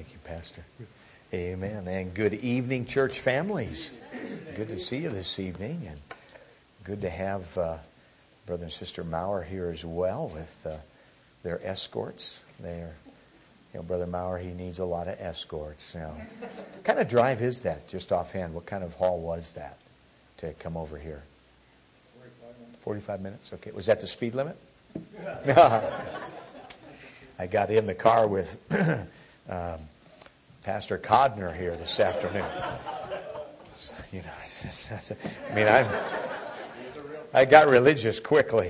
Thank you, Pastor. Amen. And good evening, church families. Good to see you this evening, and good to have Brother and Sister Maurer here as well with their escorts. Brother Maurer, he needs a lot of escorts. What kind of drive is that, just offhand? What kind of haul was that to come over here? 45 minutes? Okay. Was that the speed limit? I got in the car with Pastor Codner here this afternoon. I got religious quickly.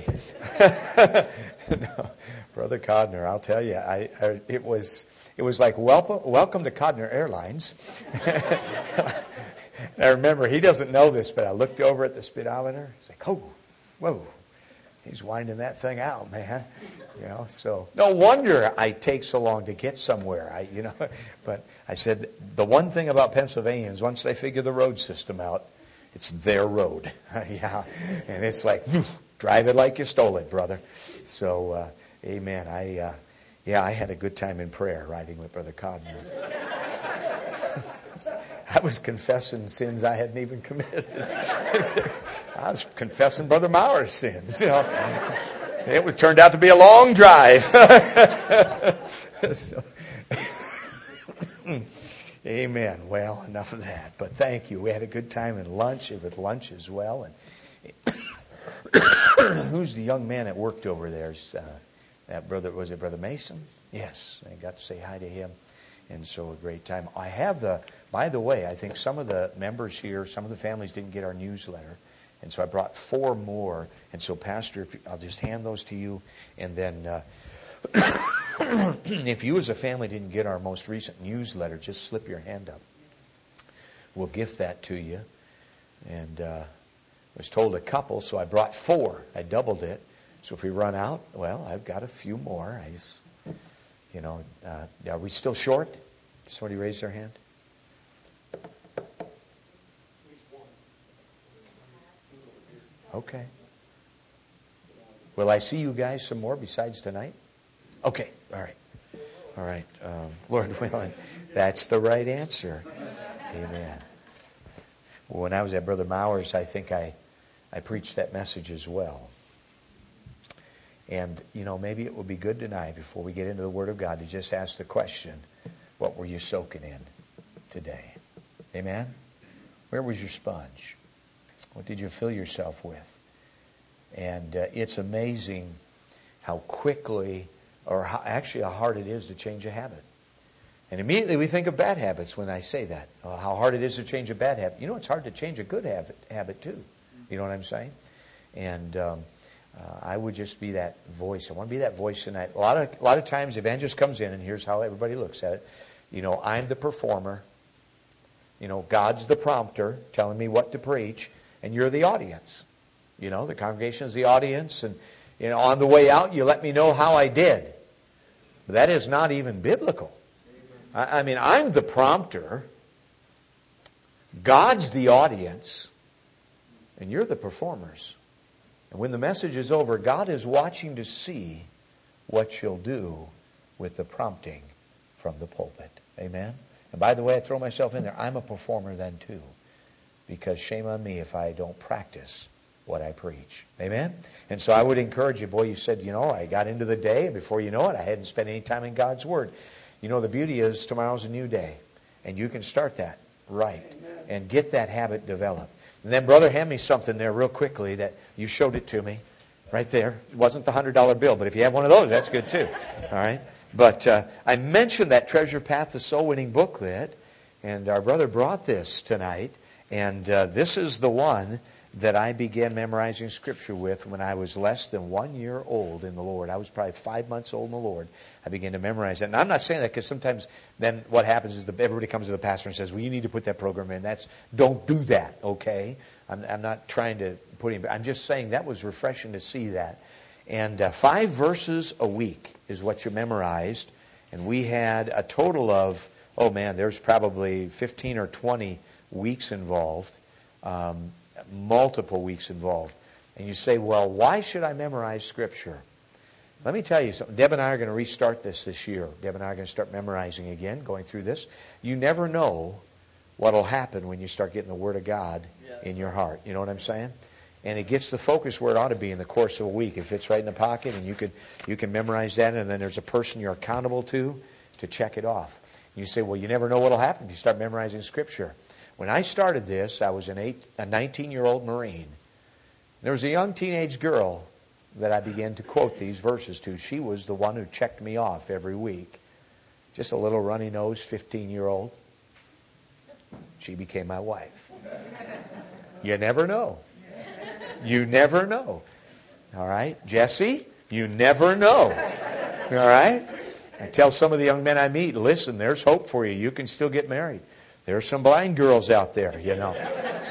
No, Brother Codner, I'll tell you, it was like welcome to Codner Airlines. I remember, he doesn't know this, but I looked over at the speedometer. It's like, oh, whoa, he's winding that thing out, man. So no wonder I take so long to get somewhere. But I said the one thing about Pennsylvanians, once they figure the road system out, it's their road. Yeah, and it's like drive it like you stole it, brother. So, amen. I had a good time in prayer riding with Brother Codner. I was confessing sins I hadn't even committed. I was confessing Brother Maurer's sins. It turned out to be a long drive. Amen. Well, enough of that. But thank you. We had a good time with lunch as well. And who's the young man that worked over there? That brother, was it Brother Mason? Yes, I got to say hi to him. And so a great time. By the way, I think some of the members here, some of the families didn't get our newsletter. And so I brought 4 more. And so, Pastor, I'll just hand those to you. And then if you as a family didn't get our most recent newsletter, just slip your hand up. We'll gift that to you. And I was told a couple, so I brought 4. I doubled it. So if we run out, well, I've got a few more. Are we still short? Did somebody raise their hand? Okay. Will I see you guys some more besides tonight? Okay. All right. Lord willing, that's the right answer. Amen. Well, when I was at Brother Maurer's, I think I preached that message as well. And, maybe it would be good tonight, before we get into the Word of God, to just ask the question, what were you soaking in today? Amen? Where was your sponge? What did you fill yourself with? And it's amazing how quickly, or how hard it is to change a habit. And immediately we think of bad habits when I say that. How hard it is to change a bad habit. It's hard to change a good habit too. You know what I'm saying? And I would just be that voice. I want to be that voice tonight. A lot of times the evangelist comes in, and here's how everybody looks at it. I'm the performer. God's the prompter, telling me what to preach. And you're the audience. The congregation is the audience. And, on the way out, you let me know how I did. But that is not even biblical. I'm the prompter. God's the audience. And you're the performers. And when the message is over, God is watching to see what you'll do with the prompting from the pulpit. Amen? And by the way, I throw myself in there. I'm a performer then too. Because shame on me if I don't practice what I preach. Amen? And so I would encourage you, boy, you said, I got into the day, and before you know it, I hadn't spent any time in God's Word. The beauty is tomorrow's a new day. And you can start that right. And get that habit developed. And then, brother, hand me something there real quickly that you showed it to me. Right there. It wasn't the $100 bill, but if you have one of those, that's good too. All right? But I mentioned that Treasure Path to Soul Winning booklet, and our brother brought this tonight. And this is the one that I began memorizing Scripture with when I was less than 1 year old in the Lord. I was probably 5 months old in the Lord. I began to memorize it. And I'm not saying that because sometimes then what happens is everybody comes to the pastor and says, well, you need to put that program in. Don't do that, okay? I'm not trying to put him. I'm just saying that was refreshing to see that. And 5 verses a week is what you memorized. And we had a total of, there's probably 15 or 20 weeks involved, multiple weeks involved. And you say, well, why should I memorize Scripture? Let me tell you something. Deb and I are going to restart this year. Deb and I are going to start memorizing again, going through this. You never know what will happen when you start getting the Word of God in your heart. You know what I'm saying? And it gets the focus where it ought to be in the course of a week. It fits right in the pocket, and you can memorize that, and then there's a person you're accountable to check it off. You say, well, you never know what will happen if you start memorizing Scripture. When I started this, I was a 19-year-old Marine. There was a young teenage girl that I began to quote these verses to. She was the one who checked me off every week. Just a little runny-nosed 15-year-old. She became my wife. You never know. You never know. All right? Jesse, you never know. All right? I tell some of the young men I meet, listen, there's hope for you. You can still get married. There are some blind girls out there, you know.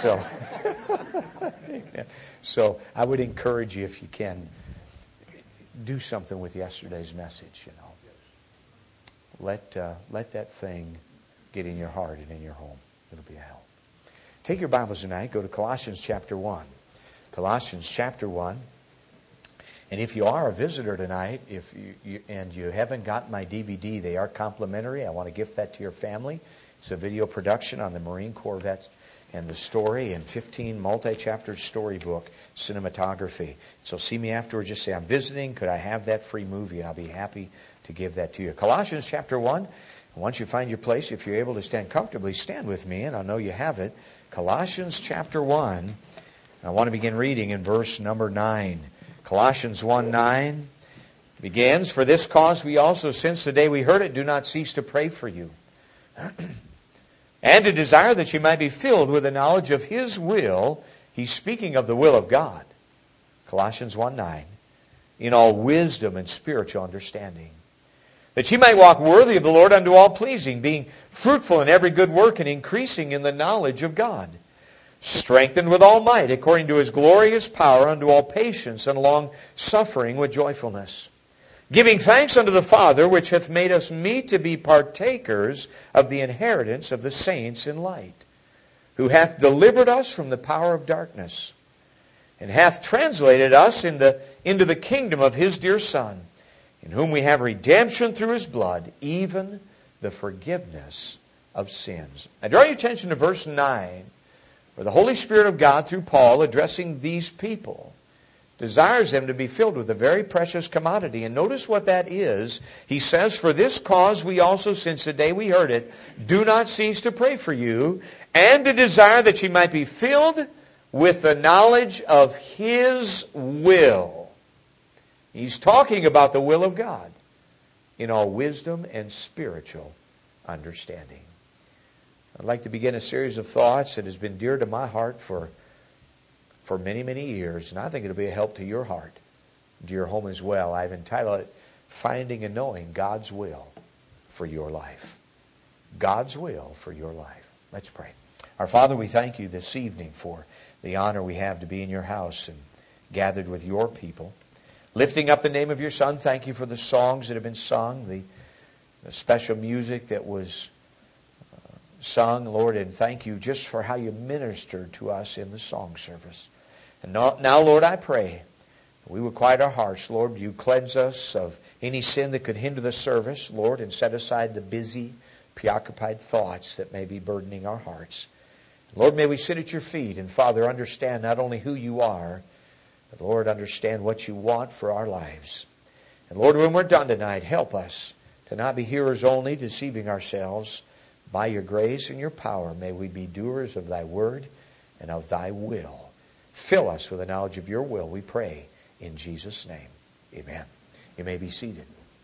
So I would encourage you, if you can, do something with yesterday's message, you know. Let that thing get in your heart and in your home. It'll be a help. Take your Bibles tonight. Go to Colossians chapter 1. Colossians chapter 1. And if you are a visitor tonight, if you haven't gotten my DVD, they are complimentary. I want to gift that to your family. It's a video production on the Marine Corvette and the story, and 15 multi-chapter storybook cinematography. So see me afterwards. Just say, I'm visiting. Could I have that free movie? I'll be happy to give that to you. Colossians chapter 1. And once you find your place, if you're able to stand comfortably, stand with me, and I know you have it. Colossians chapter 1. I want to begin reading in verse number 9. Colossians 1:9 begins, For this cause we also, since the day we heard it, do not cease to pray for you, and to desire that you might be filled with the knowledge of His will. He's speaking of the will of God. Colossians 1:9, in all wisdom and spiritual understanding, that ye might walk worthy of the Lord unto all pleasing, being fruitful in every good work and increasing in the knowledge of God, strengthened with all might according to His glorious power unto all patience and long suffering with joyfulness, giving thanks unto the Father, which hath made us meet to be partakers of the inheritance of the saints in light, who hath delivered us from the power of darkness, and hath translated us into the kingdom of His dear Son, in whom we have redemption through His blood, even the forgiveness of sins. I draw your attention to verse 9, where the Holy Spirit of God, through Paul, addressing these people, desires them to be filled with a very precious commodity. And notice what that is. He says, For this cause we also, since the day we heard it, do not cease to pray for you, and to desire that ye might be filled with the knowledge of His will. He's talking about the will of God in all wisdom and spiritual understanding. I'd like to begin a series of thoughts that has been dear to my heart for many, many years, and I think it'll be a help to your heart, to your home as well. I've entitled it, Finding and Knowing God's Will for Your Life. God's will for your life. Let's pray. Our Father, we thank You this evening for the honor we have to be in Your house and gathered with Your people. Lifting up the name of Your Son, thank You for the songs that have been sung, the special music that was sung, Lord, and thank You just for how You ministered to us in the song service. And now, Lord, I pray we would quiet our hearts. Lord, You cleanse us of any sin that could hinder the service, Lord, and set aside the busy, preoccupied thoughts that may be burdening our hearts. Lord, may we sit at Your feet and, Father, understand not only who You are, but, Lord, understand what You want for our lives. And, Lord, when we're done tonight, help us to not be hearers only, deceiving ourselves. By Your grace and Your power, may we be doers of Thy word and of Thy will. Fill us with the knowledge of Your will, we pray, in Jesus' name. Amen. You may be seated.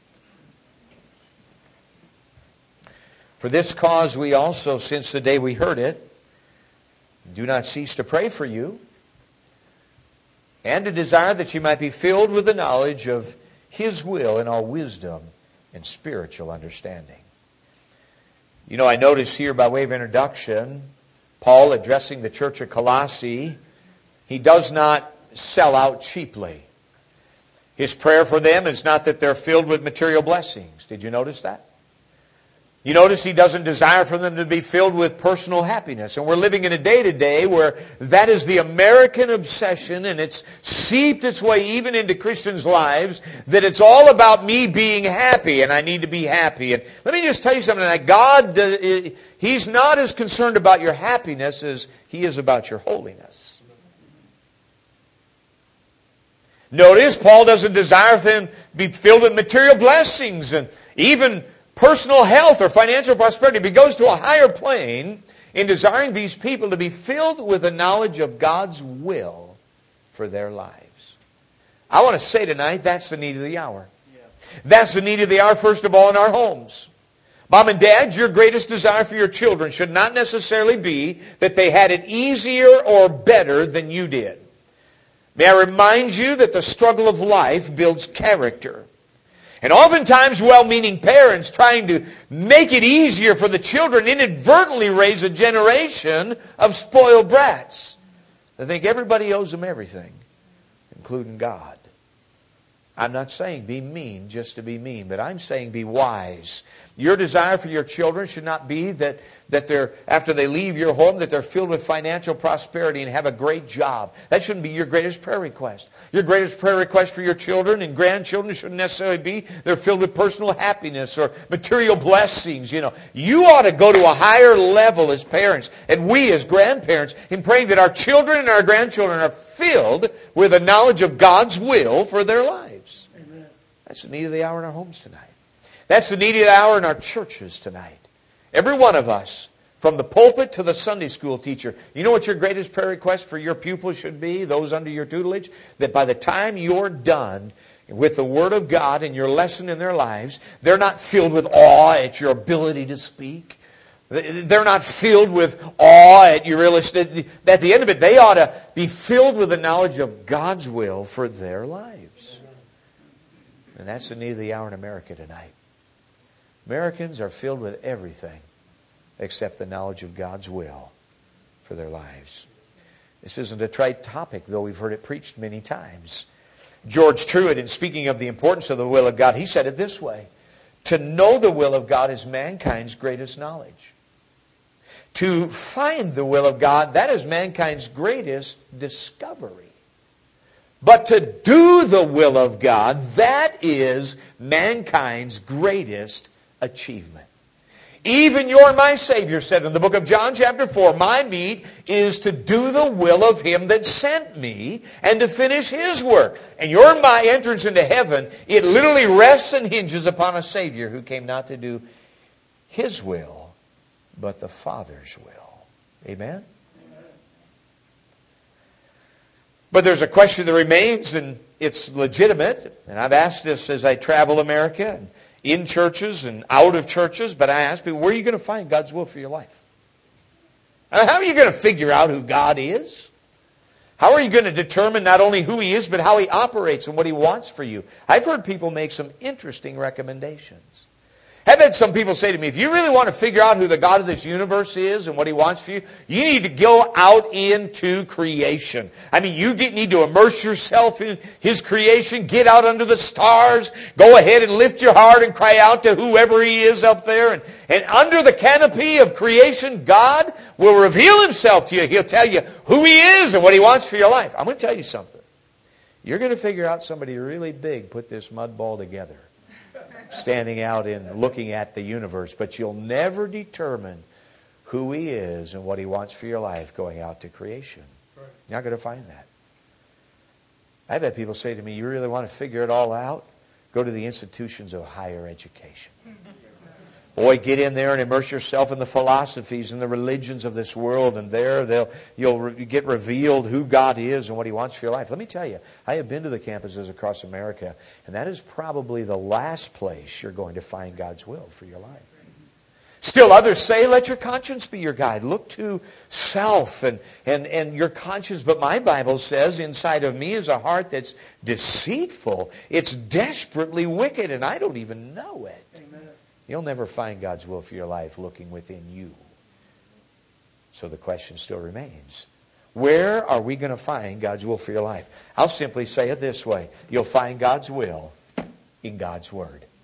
For this cause we also, since the day we heard it, do not cease to pray for you, and to desire that you might be filled with the knowledge of His will in all wisdom and spiritual understanding. You know, I notice here by way of introduction, Paul addressing the church of Colossae, he does not sell out cheaply. His prayer for them is not that they're filled with material blessings. Did you notice that? You notice he doesn't desire for them to be filled with personal happiness. And we're living in a day today where that is the American obsession, and it's seeped its way even into Christians' lives, that it's all about me being happy, and I need to be happy. And let me just tell you something, that God, He's not as concerned about your happiness as He is about your holiness. Notice, Paul doesn't desire them to be filled with material blessings and even personal health or financial prosperity, but he goes to a higher plane in desiring these people to be filled with a knowledge of God's will for their lives. I want to say tonight, that's the need of the hour. That's the need of the hour, first of all, in our homes. Mom and Dad, your greatest desire for your children should not necessarily be that they had it easier or better than you did. May I remind you that the struggle of life builds character. And oftentimes, well-meaning parents trying to make it easier for the children inadvertently raise a generation of spoiled brats. They think everybody owes them everything, including God. I'm not saying be mean just to be mean, but I'm saying be wise. Your desire for your children should not be that they're, after they leave your home, that they're filled with financial prosperity and have a great job. That shouldn't be your greatest prayer request. Your greatest prayer request for your children and grandchildren shouldn't necessarily be they're filled with personal happiness or material blessings. You ought to go to a higher level as parents, and we as grandparents, in praying that our children and our grandchildren are filled with a knowledge of God's will for their lives. Amen. That's the need of the hour in our homes tonight. That's the need of the hour in our churches tonight. Every one of us, from the pulpit to the Sunday school teacher, you know what your greatest prayer request for your pupils should be, those under your tutelage? That by the time you're done with the Word of God and your lesson in their lives, they're not filled with awe at your ability to speak. They're not filled with awe at your illusion. At the end of it, they ought to be filled with the knowledge of God's will for their lives. And that's the need of the hour in America tonight. Americans are filled with everything except the knowledge of God's will for their lives. This isn't a trite topic, though we've heard it preached many times. George Truett, in speaking of the importance of the will of God, he said it this way: to know the will of God is mankind's greatest knowledge. To find the will of God, that is mankind's greatest discovery. But to do the will of God, that is mankind's greatest achievement. Even your and my Savior said in the book of John chapter 4, my meat is to do the will of Him that sent me and to finish His work. And your and my entrance into heaven, it literally rests and hinges upon a Savior who came not to do His will, but the Father's will. Amen? But there's a question that remains, and it's legitimate. And I've asked this as I travel America, and in churches and out of churches, but I ask people, where are you going to find God's will for your life? How are you going to figure out who God is? How are you going to determine not only who He is, but how He operates and what He wants for you? I've heard people make some interesting recommendations. I've had some people say to me, if you really want to figure out who the God of this universe is and what He wants for you, you need to go out into creation. I mean, you need to immerse yourself in His creation, get out under the stars, go ahead and lift your heart and cry out to whoever He is up there. And under the canopy of creation, God will reveal Himself to you. He'll tell you who He is and what He wants for your life. I'm going to tell you something. You're going to figure out somebody really big put this mud ball together, standing out and looking at the universe, but you'll never determine who He is and what He wants for your life going out to creation. You're not going to find that. I've had people say to me, you really want to figure it all out? Go to the institutions of higher education. Boy, get in there and immerse yourself in the philosophies and the religions of this world, and there you'll get revealed who God is and what He wants for your life. Let me tell you, I have been to the campuses across America, and that is probably the last place you're going to find God's will for your life. Still others say, let your conscience be your guide. Look to self and your conscience. But my Bible says, inside of me is a heart that's deceitful. It's desperately wicked, and I don't even know it. You'll never find God's will for your life looking within you. So the question still remains. Where are we going to find God's will for your life? I'll simply say it this way. You'll find God's will in God's Word.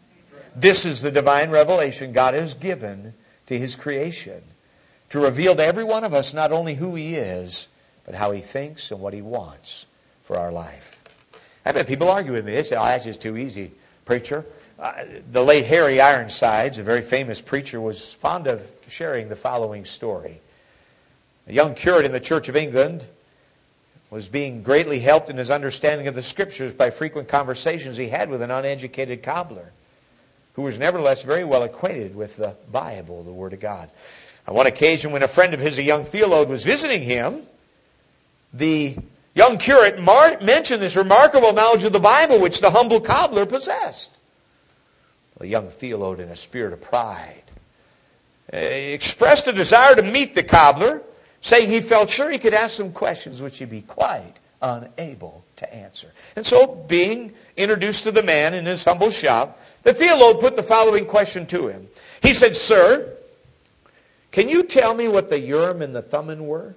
This is the divine revelation God has given to His creation, to reveal to every one of us not only who He is, but how He thinks and what He wants for our life. I bet people argue with me. They say, oh, that's just too easy, preacher. The late Harry Ironsides, a very famous preacher, was fond of sharing the following story. A young curate in the Church of England was being greatly helped in his understanding of the Scriptures by frequent conversations he had with an uneducated cobbler who was nevertheless very well acquainted with the Bible, the Word of God. On one occasion, when a friend of his, a young theologian, was visiting him, the young curate mentioned this remarkable knowledge of the Bible which the humble cobbler possessed. The young theologian, in a spirit of pride, expressed a desire to meet the cobbler, saying he felt sure he could ask some questions which he'd be quite unable to answer. And so, being introduced to the man in his humble shop, the theologian put the following question to him. He said, "Sir, can you tell me what the Urim and the Thummim were?"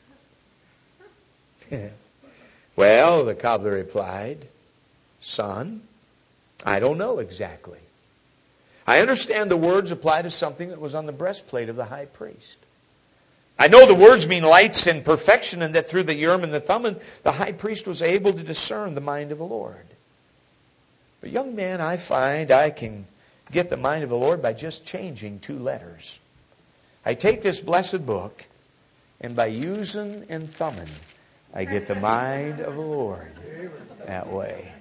"Well," the cobbler replied, "Son, I don't know exactly. I understand the words apply to something that was on the breastplate of the high priest. I know the words mean lights and perfection, and that through the Urim and the Thummim, the high priest was able to discern the mind of the Lord. But young man, I find I can get the mind of the Lord by just changing 2 letters. I take this blessed book, and by using and thumbing, I get the mind of the Lord that way."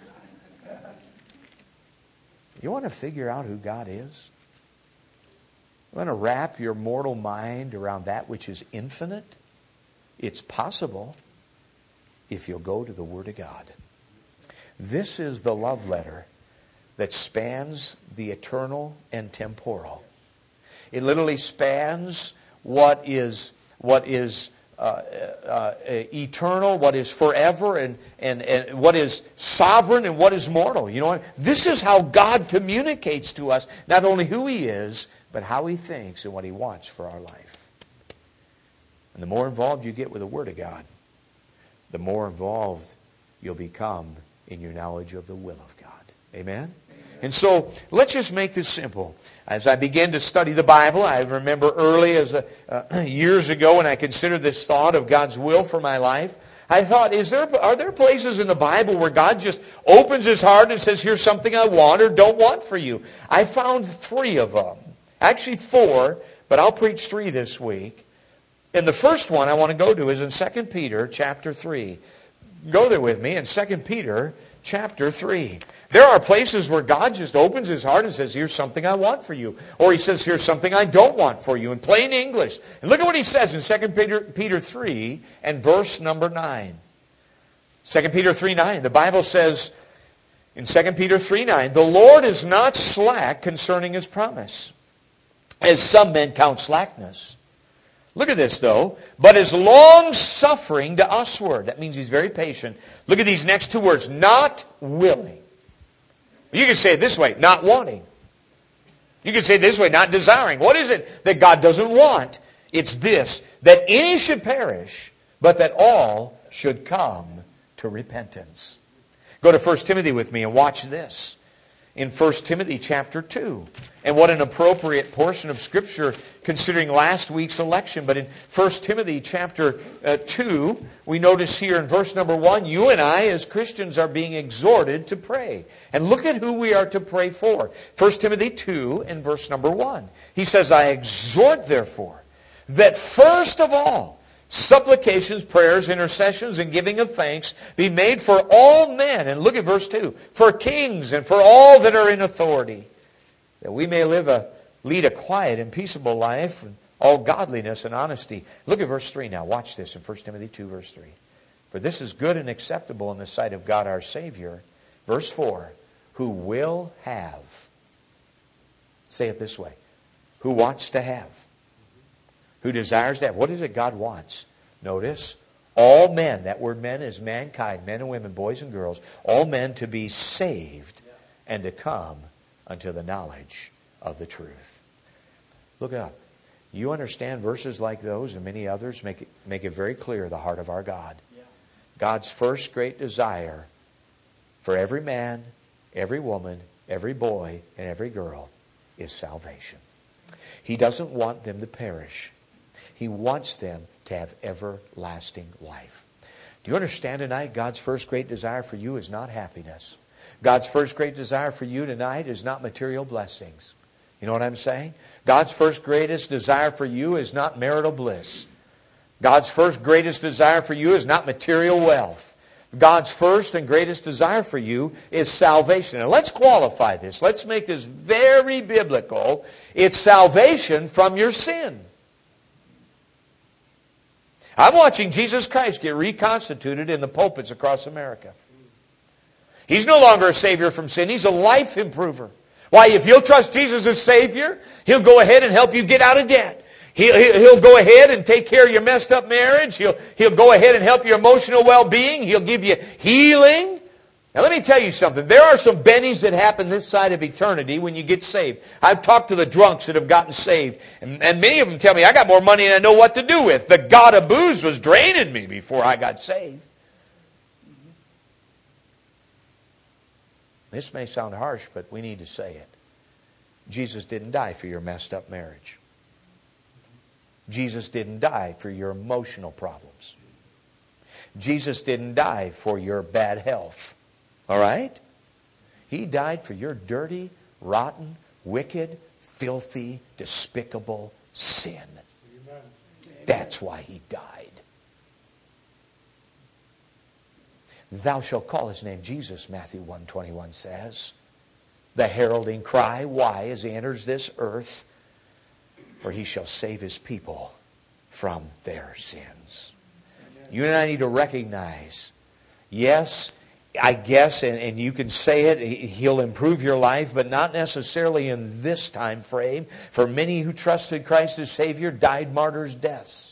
You want to figure out who God is? You want to wrap your mortal mind around that which is infinite? It's possible if you'll go to the Word of God. This is the love letter that spans the eternal and temporal. It literally spans what is eternal, what is forever, and what is sovereign and what is mortal. You know, this is how God communicates to us not only who He is, but how He thinks and what He wants for our life. And the more involved you get with the Word of God, the more involved you'll become in your knowledge of the will of God. Amen? And so, let's just make this simple. As I began to study the Bible, I remember early, years ago, when I considered this thought of God's will for my life, I thought, are there places in the Bible where God just opens His heart and says, here's something I want or don't want for you? I found 3 of them. Actually 4, but I'll preach 3 this week. And the first one I want to go to is in 2 Peter chapter 3. Go there with me in 2 Peter chapter 3. There are places where God just opens His heart and says, here's something I want for you. Or He says, here's something I don't want for you in plain English. And look at what He says in 2 Peter 3 and verse number 9. 2 Peter 3:9. The Bible says in 2 Peter 3:9, "The Lord is not slack concerning His promise, as some men count slackness." Look at this, though. "But is long-suffering to usward." That means He's very patient. Look at these next 2 words. "Not willing." You can say it this way, not wanting. You can say it this way, not desiring. What is it that God doesn't want? It's this, that any should perish, but that all should come to repentance. Go to 1 Timothy with me and watch this. In 1 Timothy chapter 2. And what an appropriate portion of Scripture considering last week's election. But in 1 Timothy chapter 2, we notice here in verse number 1, you and I as Christians are being exhorted to pray. And look at who we are to pray for. 1 Timothy 2 and verse number 1. He says, "I exhort therefore that first of all, supplications, prayers, intercessions, and giving of thanks be made for all men." And look at verse 2. "For kings and for all that are in authority, that we may lead a quiet and peaceable life, and all godliness and honesty." Look at verse 3 now. Watch this in 1 Timothy 2, verse 3. "For this is good and acceptable in the sight of God our Savior." Verse 4. "Who will have." Say it this way. Who wants to have. Who desires to have. What is it God wants? Notice, all men, that word men is mankind, men and women, boys and girls, all men to be saved and to come unto the knowledge of the truth. Look up. You understand verses like those and many others make it very clear the heart of our God. God's first great desire for every man, every woman, every boy and every girl is salvation. He doesn't want them to perish. He wants them to have everlasting life. Do you understand tonight? God's first great desire for you is not happiness. God's first great desire for you tonight is not material blessings. You know what I'm saying? God's first greatest desire for you is not marital bliss. God's first greatest desire for you is not material wealth. God's first and greatest desire for you is salvation. And let's qualify this. Let's make this very biblical. It's salvation from your sin. I'm watching Jesus Christ get reconstituted in the pulpits across America. He's no longer a Savior from sin. He's a life improver. Why, if you'll trust Jesus as Savior, He'll go ahead and help you get out of debt. He'll go ahead and take care of your messed up marriage. He'll go ahead and help your emotional well-being. He'll give you healing. Now let me tell you something. There are some bennies that happen this side of eternity when you get saved. I've talked to the drunks that have gotten saved. And many of them tell me, I got more money than I know what to do with. The god of booze was draining me before I got saved. This may sound harsh, but we need to say it. Jesus didn't die for your messed up marriage. Jesus didn't die for your emotional problems. Jesus didn't die for your bad health. All right? He died for your dirty, rotten, wicked, filthy, despicable sin. Amen. That's why He died. Thou shalt call His name Jesus, Matthew 1:21 says. The heralding cry, why, as He enters this earth? For He shall save His people from their sins. You and I need to recognize, yes, I guess, and you can say it, He'll improve your life, but not necessarily in this time frame. For many who trusted Christ as Savior died martyrs' deaths.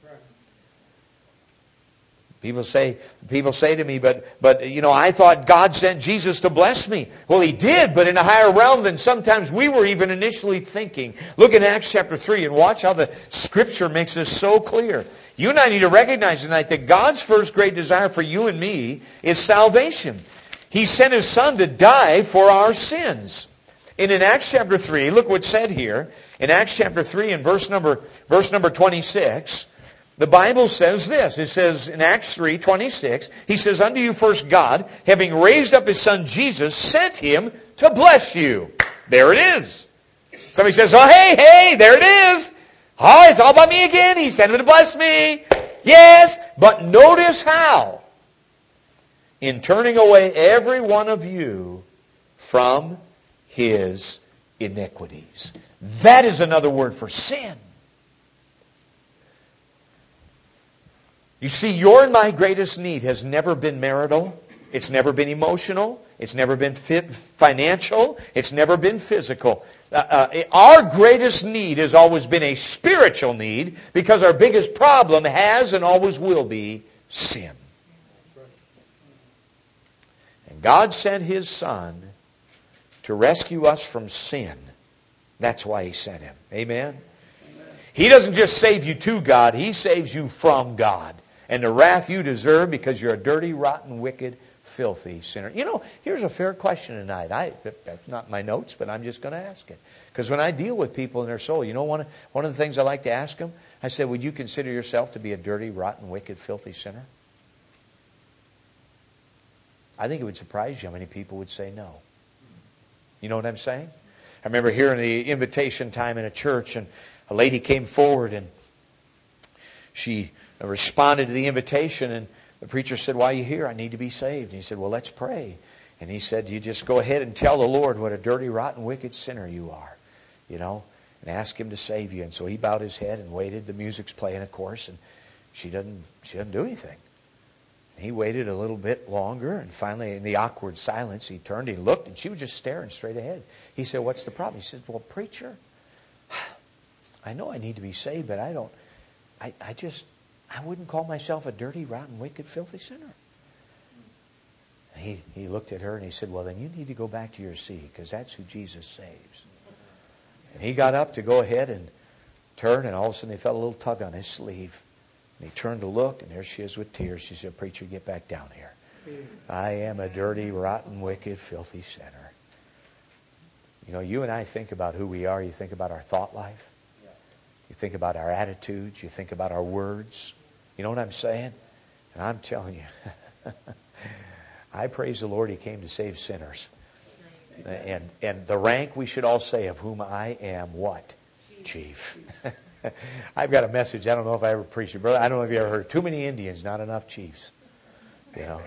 People say to me, but you know, I thought God sent Jesus to bless me. Well, He did, but in a higher realm than sometimes we were even initially thinking. Look in Acts chapter 3 and watch how the Scripture makes this so clear. You and I need to recognize tonight that God's first great desire for you and me is salvation. He sent His Son to die for our sins. And in Acts chapter 3, look what's said here. In Acts chapter 3 and verse number 26, the Bible says this. It says in Acts 3:26, He says, Unto you first God, having raised up His Son Jesus, sent Him to bless you. There it is. Somebody says, oh, hey, there it is. Oh, it's all about me again. He sent Him to bless me. Yes, but notice how. In turning away every one of you from his iniquities. That is another word for sin. You see, your and my greatest need has never been marital. It's never been emotional. It's never been financial. It's never been physical. Our greatest need has always been a spiritual need because our biggest problem has and always will be sin. And God sent His Son to rescue us from sin. That's why He sent Him. Amen? He doesn't just save you to God. He saves you from God. And the wrath you deserve because you're a dirty, rotten, wicked, filthy sinner. You know, here's a fair question tonight. That's not my notes, but I'm just going to ask it. Because when I deal with people in their soul, you know, one of the things I like to ask them, I said, would you consider yourself to be a dirty, rotten, wicked, filthy sinner? I think it would surprise you how many people would say no. You know what I'm saying? I remember hearing the invitation time in a church, and a lady came forward, and she responded to the invitation, and the preacher said, why are you here? I need to be saved. And he said, well, let's pray. And he said, you just go ahead and tell the Lord what a dirty, rotten, wicked sinner you are, you know, and ask Him to save you. And so he bowed his head and waited. The music's playing, of course, and she doesn't do anything. And he waited a little bit longer, and finally, in the awkward silence, he turned, he looked, and she was just staring straight ahead. He said, what's the problem? He said, well, preacher, I know I need to be saved, but I wouldn't call myself a dirty, rotten, wicked, filthy sinner. And he looked at her and he said, well, then you need to go back to your seat because that's who Jesus saves. And he got up to go ahead and turn, and all of a sudden he felt a little tug on his sleeve. And he turned to look, and there she is with tears. She said, preacher, get back down here. I am a dirty, rotten, wicked, filthy sinner. You know, you and I think about who we are. You think about our thought life. You think about our attitudes. You think about our words. You know what I'm saying? And I'm telling you, I praise the Lord He came to save sinners. And the rank we should all say of whom I am what? Chief. I've got a message. I don't know if I ever preached it, brother. I don't know if you ever heard. Too many Indians, not enough chiefs. You know.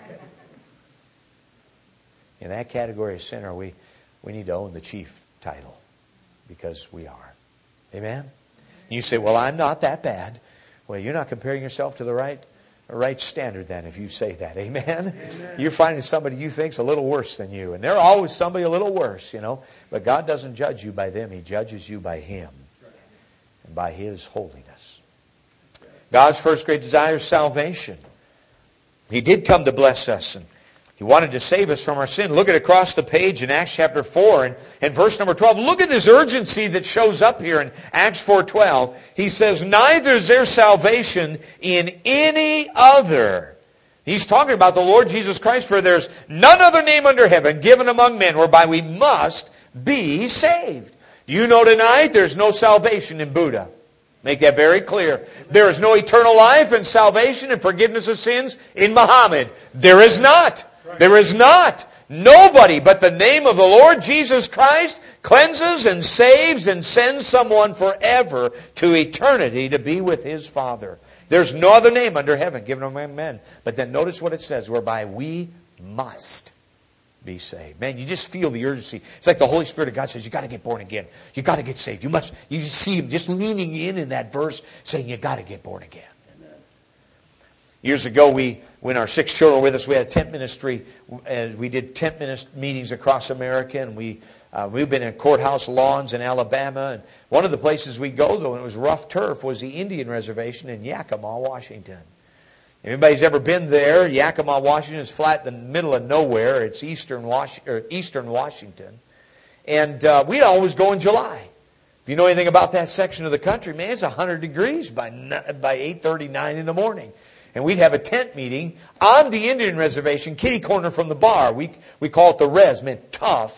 In that category of sinner, we need to own the chief title because we are. Amen? You say, well, I'm not that bad. Well, you're not comparing yourself to the right standard then if you say that. Amen? Amen? You're finding somebody you think's a little worse than you. And there's always somebody a little worse, you know. But God doesn't judge you by them. He judges you by Him and by His holiness. God's first great desire is salvation. He did come to bless us, and He wanted to save us from our sin. Look at across the page in Acts chapter 4 and verse number 12. Look at this urgency that shows up here in Acts 4:12. He says, neither is there salvation in any other. He's talking about the Lord Jesus Christ. For there's none other name under heaven given among men whereby we must be saved. Do you know tonight there's no salvation in Buddha? Make that very clear. There is no eternal life and salvation and forgiveness of sins in Muhammad. There is not. There is not. Nobody but the name of the Lord Jesus Christ cleanses and saves and sends someone forever to eternity to be with his Father. There's no other name under heaven given among men. But then notice what it says, whereby we must be saved. Man, you just feel the urgency. It's like the Holy Spirit of God says, you got to get born again. You got to get saved. You see Him just leaning in that verse saying, you got to get born again. Years ago, when our 6 children were with us, we had a tent ministry. We did tent meetings across America, and we've been in courthouse lawns in Alabama. And one of the places we go, though, and it was rough turf, was the Indian Reservation in Yakima, Washington. If anybody's ever been there, Yakima, Washington is flat in the middle of nowhere. It's eastern Washington. And we'd always go in July. If you know anything about that section of the country, man, it's 100 degrees by 8:39 in the morning. And we'd have a tent meeting on the Indian Reservation, kitty corner from the bar. We call it the res, meant tough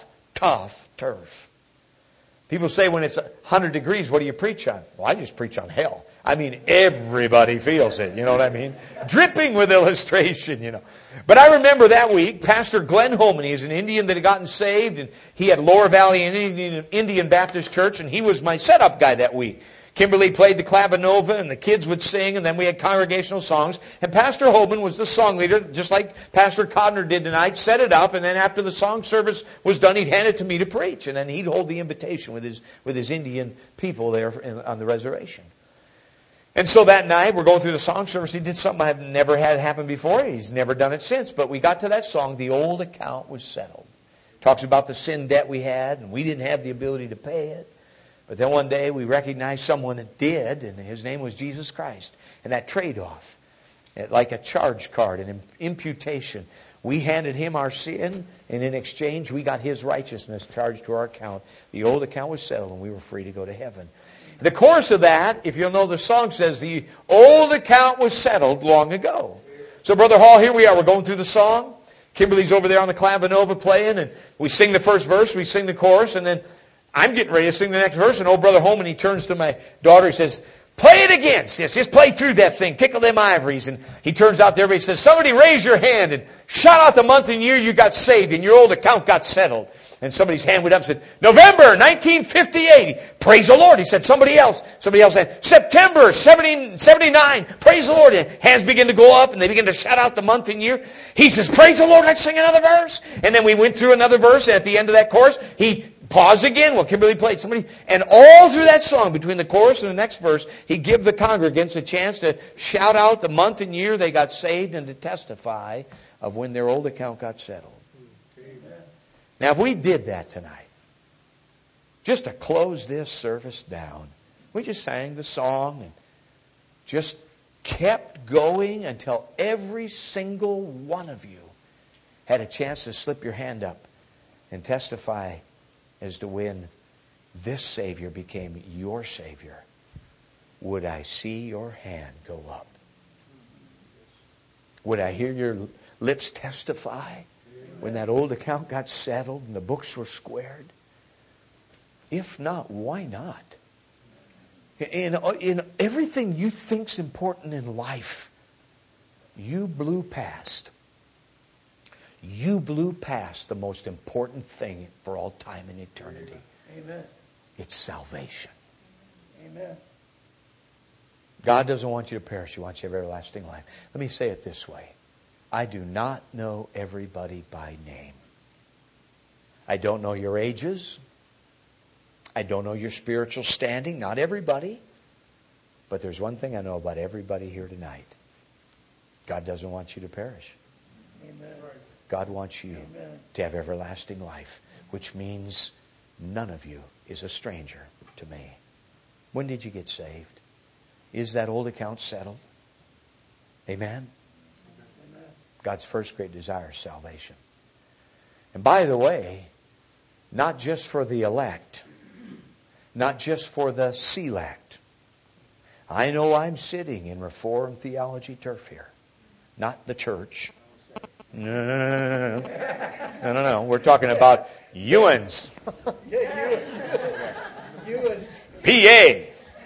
turf. People say when it's 100 degrees, what do you preach on? Well, I just preach on hell. I mean, everybody feels it, you know what I mean? Dripping with illustration, you know. But I remember that week, Pastor Glenn Holman, he was an Indian that had gotten saved, and he had Lower Valley Indian Baptist Church, and he was my setup guy that week. Kimberly played the clavinova, and the kids would sing, and then we had congregational songs. And Pastor Holman was the song leader, just like Pastor Codner did tonight, set it up, and then after the song service was done, he'd hand it to me to preach. And then he'd hold the invitation with his Indian people there on the reservation. And so that night, we're going through the song service. He did something I've never had happen before. He's never done it since. But we got to that song, The Old Account Was Settled. Talks about the sin debt we had, and we didn't have the ability to pay it. But then one day we recognized someone that did, and his name was Jesus Christ. And that trade-off, like a charge card, an imputation, we handed Him our sin, and in exchange we got His righteousness charged to our account. The old account was settled, and we were free to go to heaven. The chorus of that, if you'll know the song, says, the old account was settled long ago. So Brother Hall, here we are. We're going through the song. Kimberly's over there on the clavinova playing, and we sing the first verse, we sing the chorus, and then I'm getting ready to sing the next verse, and old Brother Holman, he turns to my daughter, he says, play it again, sis. Just play through that thing. Tickle them ivories. And he turns out to everybody and says, somebody raise your hand and shout out the month and year you got saved and your old account got settled. And somebody's hand went up and said, November 1958. Praise the Lord. He said, somebody else said, September 79. Praise the Lord. And hands begin to go up and they begin to shout out the month and year. He says, praise the Lord. Let's sing another verse. And then we went through another verse. And at the end of that chorus, he paused again while Kimberly played somebody. And all through that song, between the chorus and the next verse, he gave the congregants a chance to shout out the month and year they got saved and to testify of when their old account got settled. Now, if we did that tonight, just to close this service down, we just sang the song and just kept going until every single one of you had a chance to slip your hand up and testify as to when this Savior became your Savior. Would I see your hand go up? Would I hear your lips testify when that old account got settled and the books were squared? If not, why not? In everything you think's important in life, you blew past. You blew past the most important thing for all time and eternity. Amen. It's salvation. Amen. God doesn't want you to perish. He wants you to have everlasting life. Let me say it this way. I do not know everybody by name. I don't know your ages. I don't know your spiritual standing. Not everybody. But there's one thing I know about everybody here tonight. God doesn't want you to perish. Amen. God wants you Amen. to have everlasting life, which means none of you is a stranger to me. When did you get saved? Is that old account settled? Amen? Amen. God's first great desire is salvation. And by the way, not just for the elect, not just for the select. I know I'm sitting in Reformed theology turf here, not the church. No. We're talking about Ewans. PA.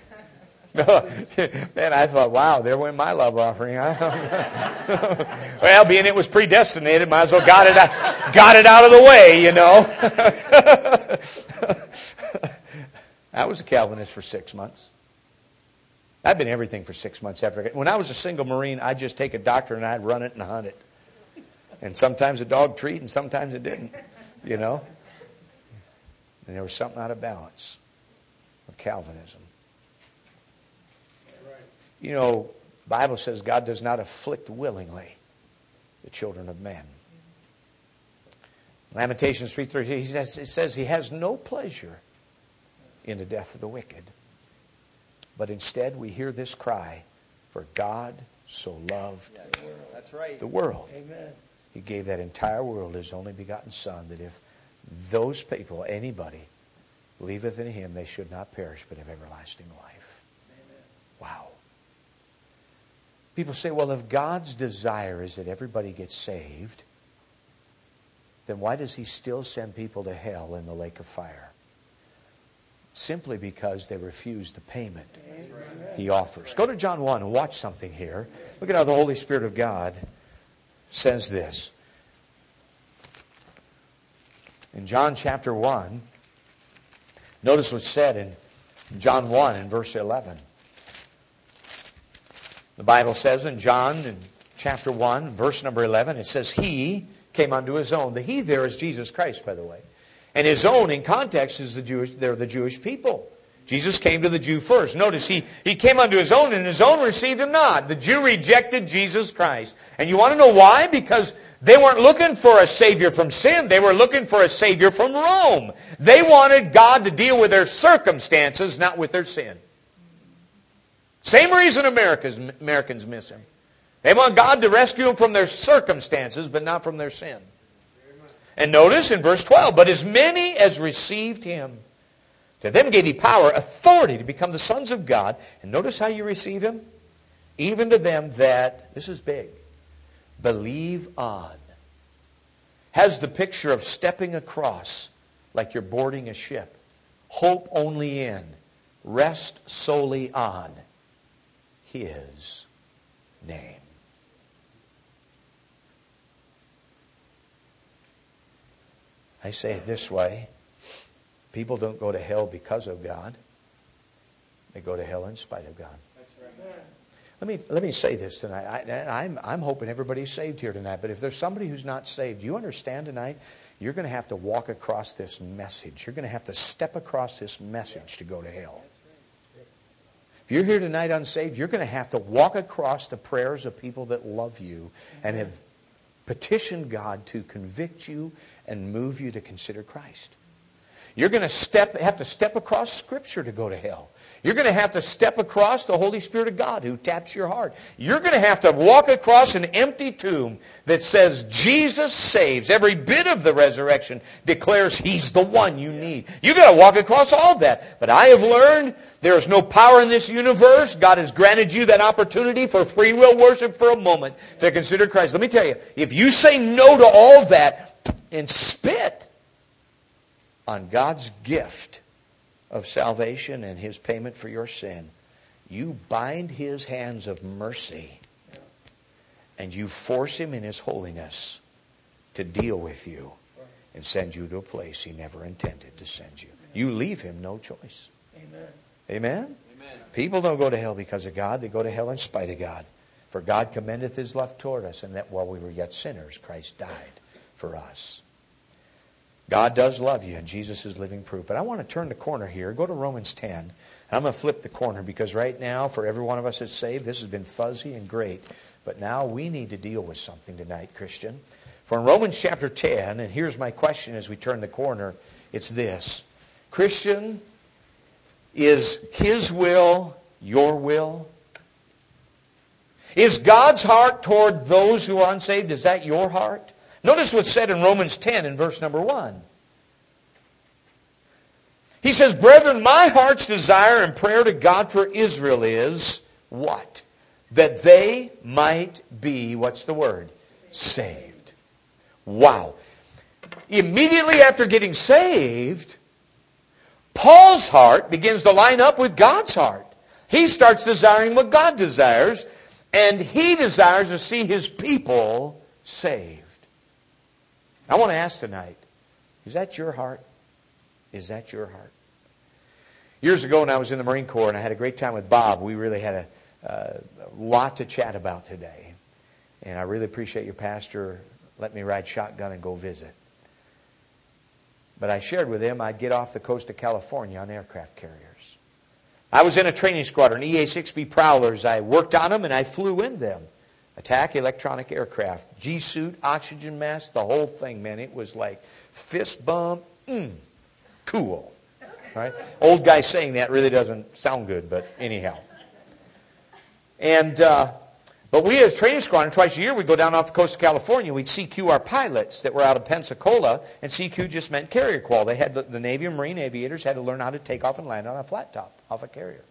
Man, I thought, wow, there went my love offering. Well, being it was predestinated, might as well got it out of the way, you know. I was a Calvinist for 6 months. I've been everything for 6 months after. When I was a single Marine, I'd just take a doctor and I'd run it and hunt it. And sometimes a dog treat and sometimes it didn't, you know. And there was something out of balance with Calvinism. You know, the Bible says God does not afflict willingly the children of men. Lamentations 3:13, it says He has no pleasure in the death of the wicked. But instead we hear this cry, for God so loved the world. Amen. He gave that entire world His only begotten Son, that if those people, anybody, believeth in Him, they should not perish but have everlasting life. Amen. Wow. People say, well, if God's desire is that everybody gets saved, then why does He still send people to hell in the lake of fire? Simply because they refuse the payment He offers. Go to John 1 and watch something here. Look at how the Holy Spirit of God says this. In John chapter 1, notice what's said in John 1 and verse 11. The Bible says in John in chapter 1, verse number 11, it says, He came unto His own. The He there is Jesus Christ, by the way. And His own, in context, is they're the Jewish people. Jesus came to the Jew first. Notice, he came unto His own, and His own received Him not. The Jew rejected Jesus Christ. And you want to know why? Because they weren't looking for a Savior from sin. They were looking for a Savior from Rome. They wanted God to deal with their circumstances, not with their sin. Same reason Americans miss Him. They want God to rescue them from their circumstances, but not from their sin. And notice in verse 12, but as many as received Him, to them gave He power, authority to become the sons of God. And notice how you receive Him? Even to them that, this is big, believe on. Has the picture of stepping across like you're boarding a ship. Hope only in, rest solely on His name. I say it this way. People don't go to hell because of God. They go to hell in spite of God. That's right. Let me say this tonight. I'm hoping everybody's saved here tonight. But if there's somebody who's not saved, you understand tonight, you're going to have to walk across this message. You're going to have to step across this message to go to hell. If you're here tonight unsaved, you're going to have to walk across the prayers of people that love you and have petitioned God to convict you and move you to consider Christ. You're going to have to step across Scripture to go to hell. You're going to have to step across the Holy Spirit of God who taps your heart. You're going to have to walk across an empty tomb that says Jesus saves. Every bit of the resurrection declares He's the one you need. You've got to walk across all that. But I have learned there is no power in this universe. God has granted you that opportunity for free will worship for a moment to consider Christ. Let me tell you, if you say no to all that and spit on God's gift of salvation and His payment for your sin, you bind His hands of mercy and you force Him in His holiness to deal with you and send you to a place He never intended to send you. You leave Him no choice. Amen. Amen? People don't go to hell because of God. They go to hell in spite of God. For God commendeth His love toward us, and that while we were yet sinners, Christ died for us. God does love you, and Jesus is living proof. But I want to turn the corner here. Go to Romans 10. And I'm going to flip the corner because right now, for every one of us that's saved, this has been fuzzy and great. But now we need to deal with something tonight, Christian. For in Romans chapter 10, and here's my question as we turn the corner, it's this. Christian, is His will your will? Is God's heart toward those who are unsaved, is that your heart? Notice what's said in Romans 10 in verse number 1. He says, Brethren, my heart's desire and prayer to God for Israel is what? That they might be, what's the word? Saved. Wow. Immediately after getting saved, Paul's heart begins to line up with God's heart. He starts desiring what God desires, and he desires to see his people saved. I want to ask tonight, is that your heart? Is that your heart? Years ago when I was in the Marine Corps and I had a great time with Bob, we really had a lot to chat about today. And I really appreciate your pastor letting me ride shotgun and go visit. But I shared with him I'd get off the coast of California on aircraft carriers. I was in a training squadron, EA-6B Prowlers. I worked on them and I flew in them. Attack electronic aircraft, G-suit, oxygen mask, the whole thing, man. It was like fist bump, cool. Right? Old guy saying that really doesn't sound good, but anyhow. And but we as training squadron, twice a year, we'd go down off the coast of California. We'd CQ our pilots that were out of Pensacola, and CQ just meant carrier qual. They had the Navy and Marine aviators had to learn how to take off and land on a flat top off a carrier.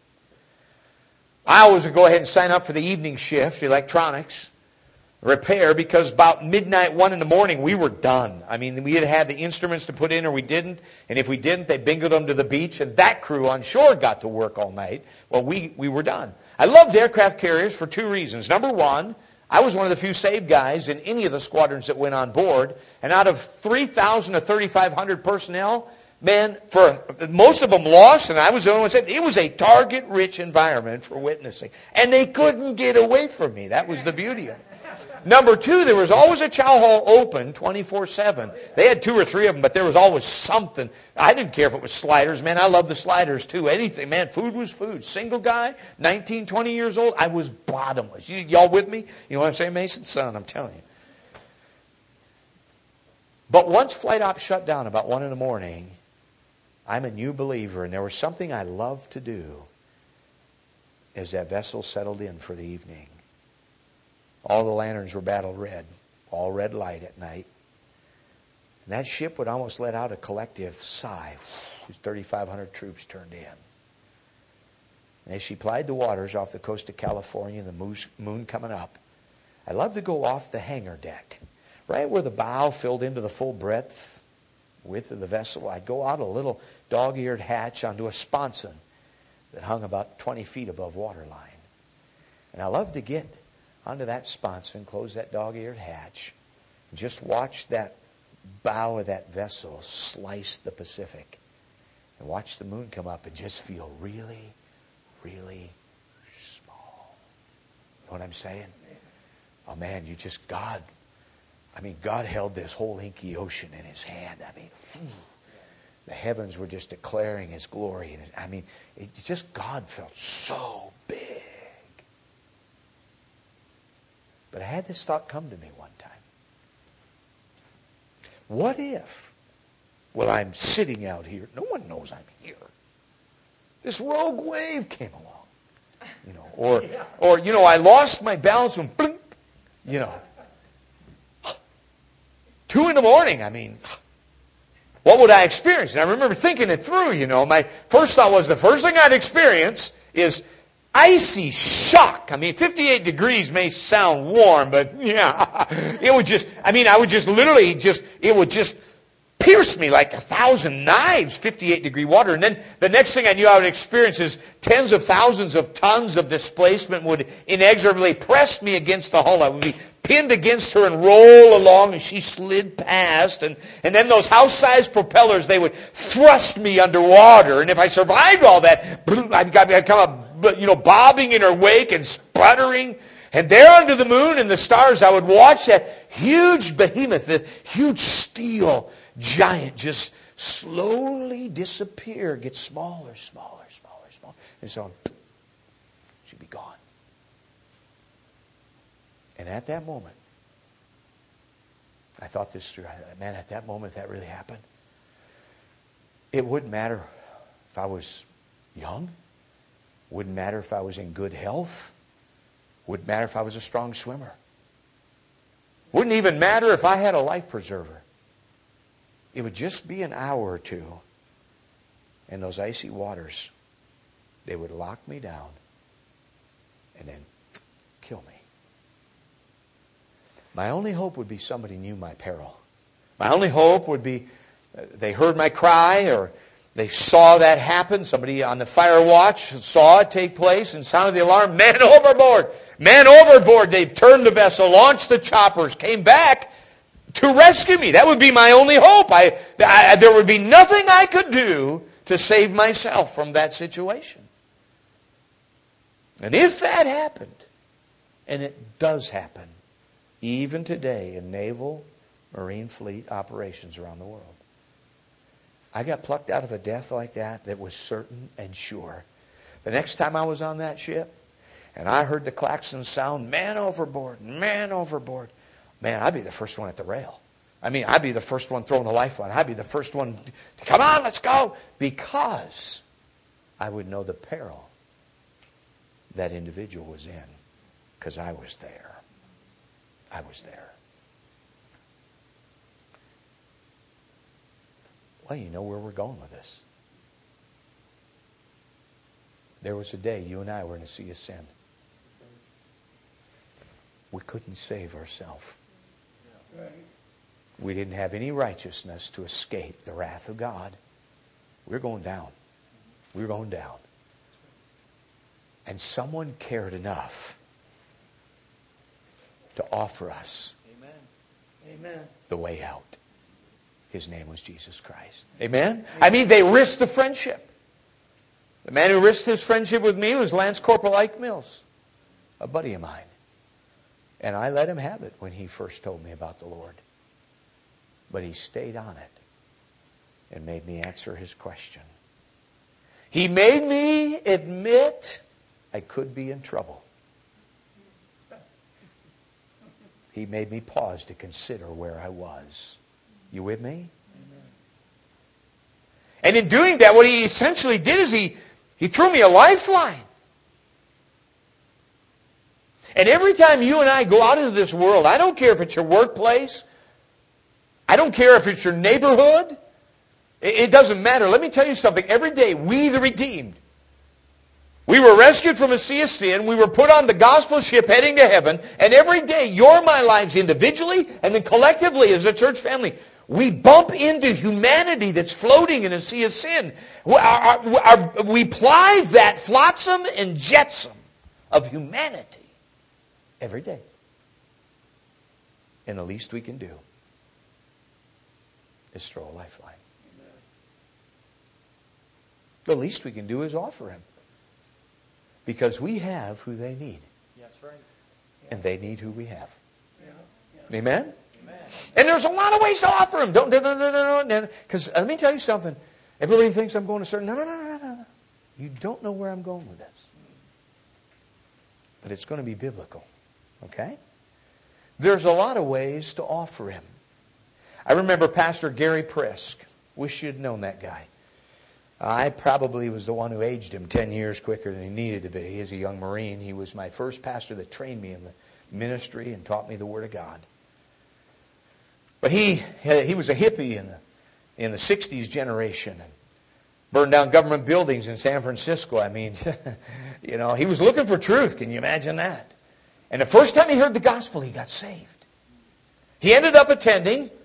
I always would go ahead and sign up for the evening shift, electronics, repair, because about midnight, 1 in the morning, we were done. I mean, we either had the instruments to put in or we didn't, and if we didn't, they bingoed them to the beach, and that crew on shore got to work all night. Well, we were done. I loved aircraft carriers for 2 reasons. Number one, I was one of the few saved guys in any of the squadrons that went on board, and out of 3,000 to 3,500 personnel, man, for most of them lost, and I was the only one who said it was a target-rich environment for witnessing. And they couldn't get away from me. That was the beauty of it. Number two, there was always a chow hall open 24/7. They had 2 or 3 of them, but there was always something. I didn't care if it was sliders. Man, I love the sliders too. Anything, man, food was food. Single guy, 19, 20 years old, I was bottomless. Y'all with me? You know what I'm saying, Mason? Son, I'm telling you. But once flight ops shut down about 1 in the morning, I'm a new believer, and there was something I loved to do as that vessel settled in for the evening. All the lanterns were battle red, all red light at night. And that ship would almost let out a collective sigh as 3,500 troops turned in. And as she plied the waters off the coast of California, the moon coming up, I loved to go off the hangar deck, right where the bow filled into the full width of the vessel. I'd go out a little dog-eared hatch onto a sponson that hung about 20 feet above waterline. And I loved to get onto that sponson, close that dog-eared hatch, and just watch that bow of that vessel slice the Pacific and watch the moon come up and just feel really, really small. You know what I'm saying? Oh man, God held this whole inky ocean in His hand. The heavens were just declaring His glory. God felt so big. But I had this thought come to me one time. What if, I'm sitting out here, no one knows I'm here. This rogue wave came along, or I lost my balance and blink, 2 in the morning, what would I experience? And I remember thinking it through, my first thought was the first thing I'd experience is icy shock. 58 degrees may sound warm, but yeah, it would just, it would just pierced me like 1,000 knives, 58-degree water. And then the next thing I knew I would experience is tens of thousands of tons of displacement would inexorably press me against the hull. I would be pinned against her and roll along, and she slid past. And then those house-sized propellers, they would thrust me underwater. And if I survived all that, I'd come up, bobbing in her wake and sputtering. And there under the moon and the stars, I would watch that huge behemoth, this huge steel giant just slowly disappear, get smaller, smaller, smaller, smaller. And so she'd be gone. And at that moment, I thought this through. Man, at that moment, if that really happened, it wouldn't matter if I was young. Wouldn't matter if I was in good health. Wouldn't matter if I was a strong swimmer. Wouldn't even matter if I had a life preserver. It would just be an hour or two, and those icy waters, they would lock me down and then kill me. My only hope would be somebody knew my peril. My only hope would be they heard my cry, or they saw that happen. Somebody on the fire watch saw it take place and sounded the alarm. Man overboard! Man overboard! They've turned the vessel, launched the choppers, came back to rescue me. That would be my only hope. There would be nothing I could do to save myself from that situation. And if that happened, and it does happen, even today in naval, marine fleet operations around the world, I got plucked out of a death like that was certain and sure. The next time I was on that ship, and I heard the klaxon sound, man overboard, man overboard. Man, I'd be the first one at the rail. I'd be the first one throwing a lifeline. I'd be the first one to come on, let's go. Because I would know the peril that individual was in. Because I was there. I was there. Well, you know where we're going with this. There was a day you and I were in a sea of sin. We couldn't save ourselves. We didn't have any righteousness to escape the wrath of God. We were going down. We were going down. And someone cared enough to offer us the way out. His name was Jesus Christ. Amen? They risked the friendship. The man who risked his friendship with me was Lance Corporal Ike Mills, a buddy of mine. And I let him have it when he first told me about the Lord. But he stayed on it and made me answer his question. He made me admit I could be in trouble. He made me pause to consider where I was. You with me? And in doing that, what he essentially did is he threw me a lifeline. And every time you and I go out into this world, I don't care if it's your workplace, I don't care if it's your neighborhood, it doesn't matter. Let me tell you something. Every day, we the redeemed, we were rescued from a sea of sin. We were put on the gospel ship heading to heaven. And every day, your my lives individually and then collectively as a church family, we bump into humanity that's floating in a sea of sin. We ply that flotsam and jetsam of humanity every day. And the least we can do is throw a lifeline. The least we can do is offer him. Because we have who they need. That's right. And they need who we have. Yeah. Amen? Amen? And there's a lot of ways to offer him. Because let me tell you something. Everybody thinks I'm going a certain... No. You don't know where I'm going with this. But it's going to be biblical. Okay? There's a lot of ways to offer him. I remember Pastor Gary Prisk. Wish you'd known that guy. I probably was the one who aged him 10 years quicker than he needed to be. As a young Marine, he was my first pastor that trained me in the ministry and taught me the Word of God. But he was a hippie in the 60s generation and burned down government buildings in San Francisco. He was looking for truth. Can you imagine that? And the first time he heard the gospel, he got saved. He ended up attending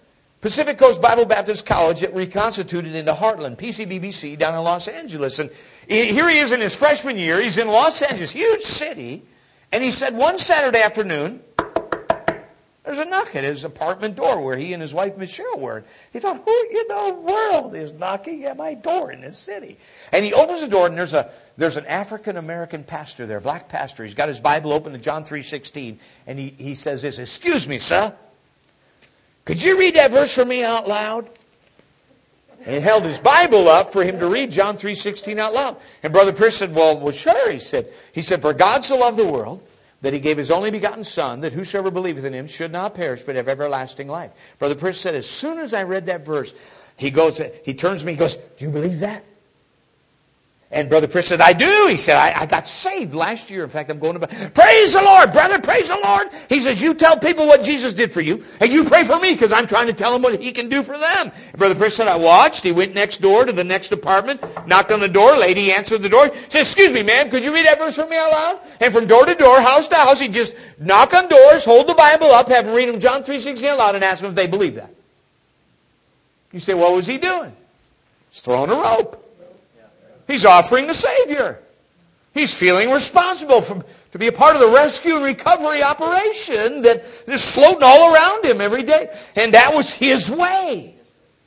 Pacific Coast Bible Baptist College that reconstituted into Heartland, PCBBC, down in Los Angeles. And here he is in his freshman year. He's in Los Angeles, huge city. And he said one Saturday afternoon, there's a knock at his apartment door where he and his wife, Miss Cheryl, were. He thought, who in the world is knocking at my door in this city? And he opens the door, and there's an African-American pastor there, black pastor. He's got his Bible open to John 3:16, and he says this, "Excuse me, sir, could you read that verse for me out loud?" And he held his Bible up for him to read John 3:16 out loud. And Brother Pierce said, well, sure, he said, "For God so loved the world, that he gave his only begotten Son, that whosoever believeth in him should not perish, but have everlasting life." Brother Pierce said, as soon as I read that verse, he turns to me, he goes, "Do you believe that?" And Brother Pierce said, "I do." He said, I got saved last year. In fact, I'm going to... Praise the Lord, brother, praise the Lord. He says, "You tell people what Jesus did for you, and you pray for me, because I'm trying to tell them what he can do for them." And Brother Pierce said, I watched. He went next door to the next apartment, knocked on the door. Lady answered the door. Said, "Excuse me, ma'am, could you read that verse for me out loud?" And from door to door, house to house, he'd just knock on doors, hold the Bible up, have them read them John 3:16 out loud, and ask them if they believe that. You say, what was he doing? He's throwing a rope. He's offering the Savior. He's feeling responsible to be a part of the rescue and recovery operation that is floating all around him every day. And that was his way.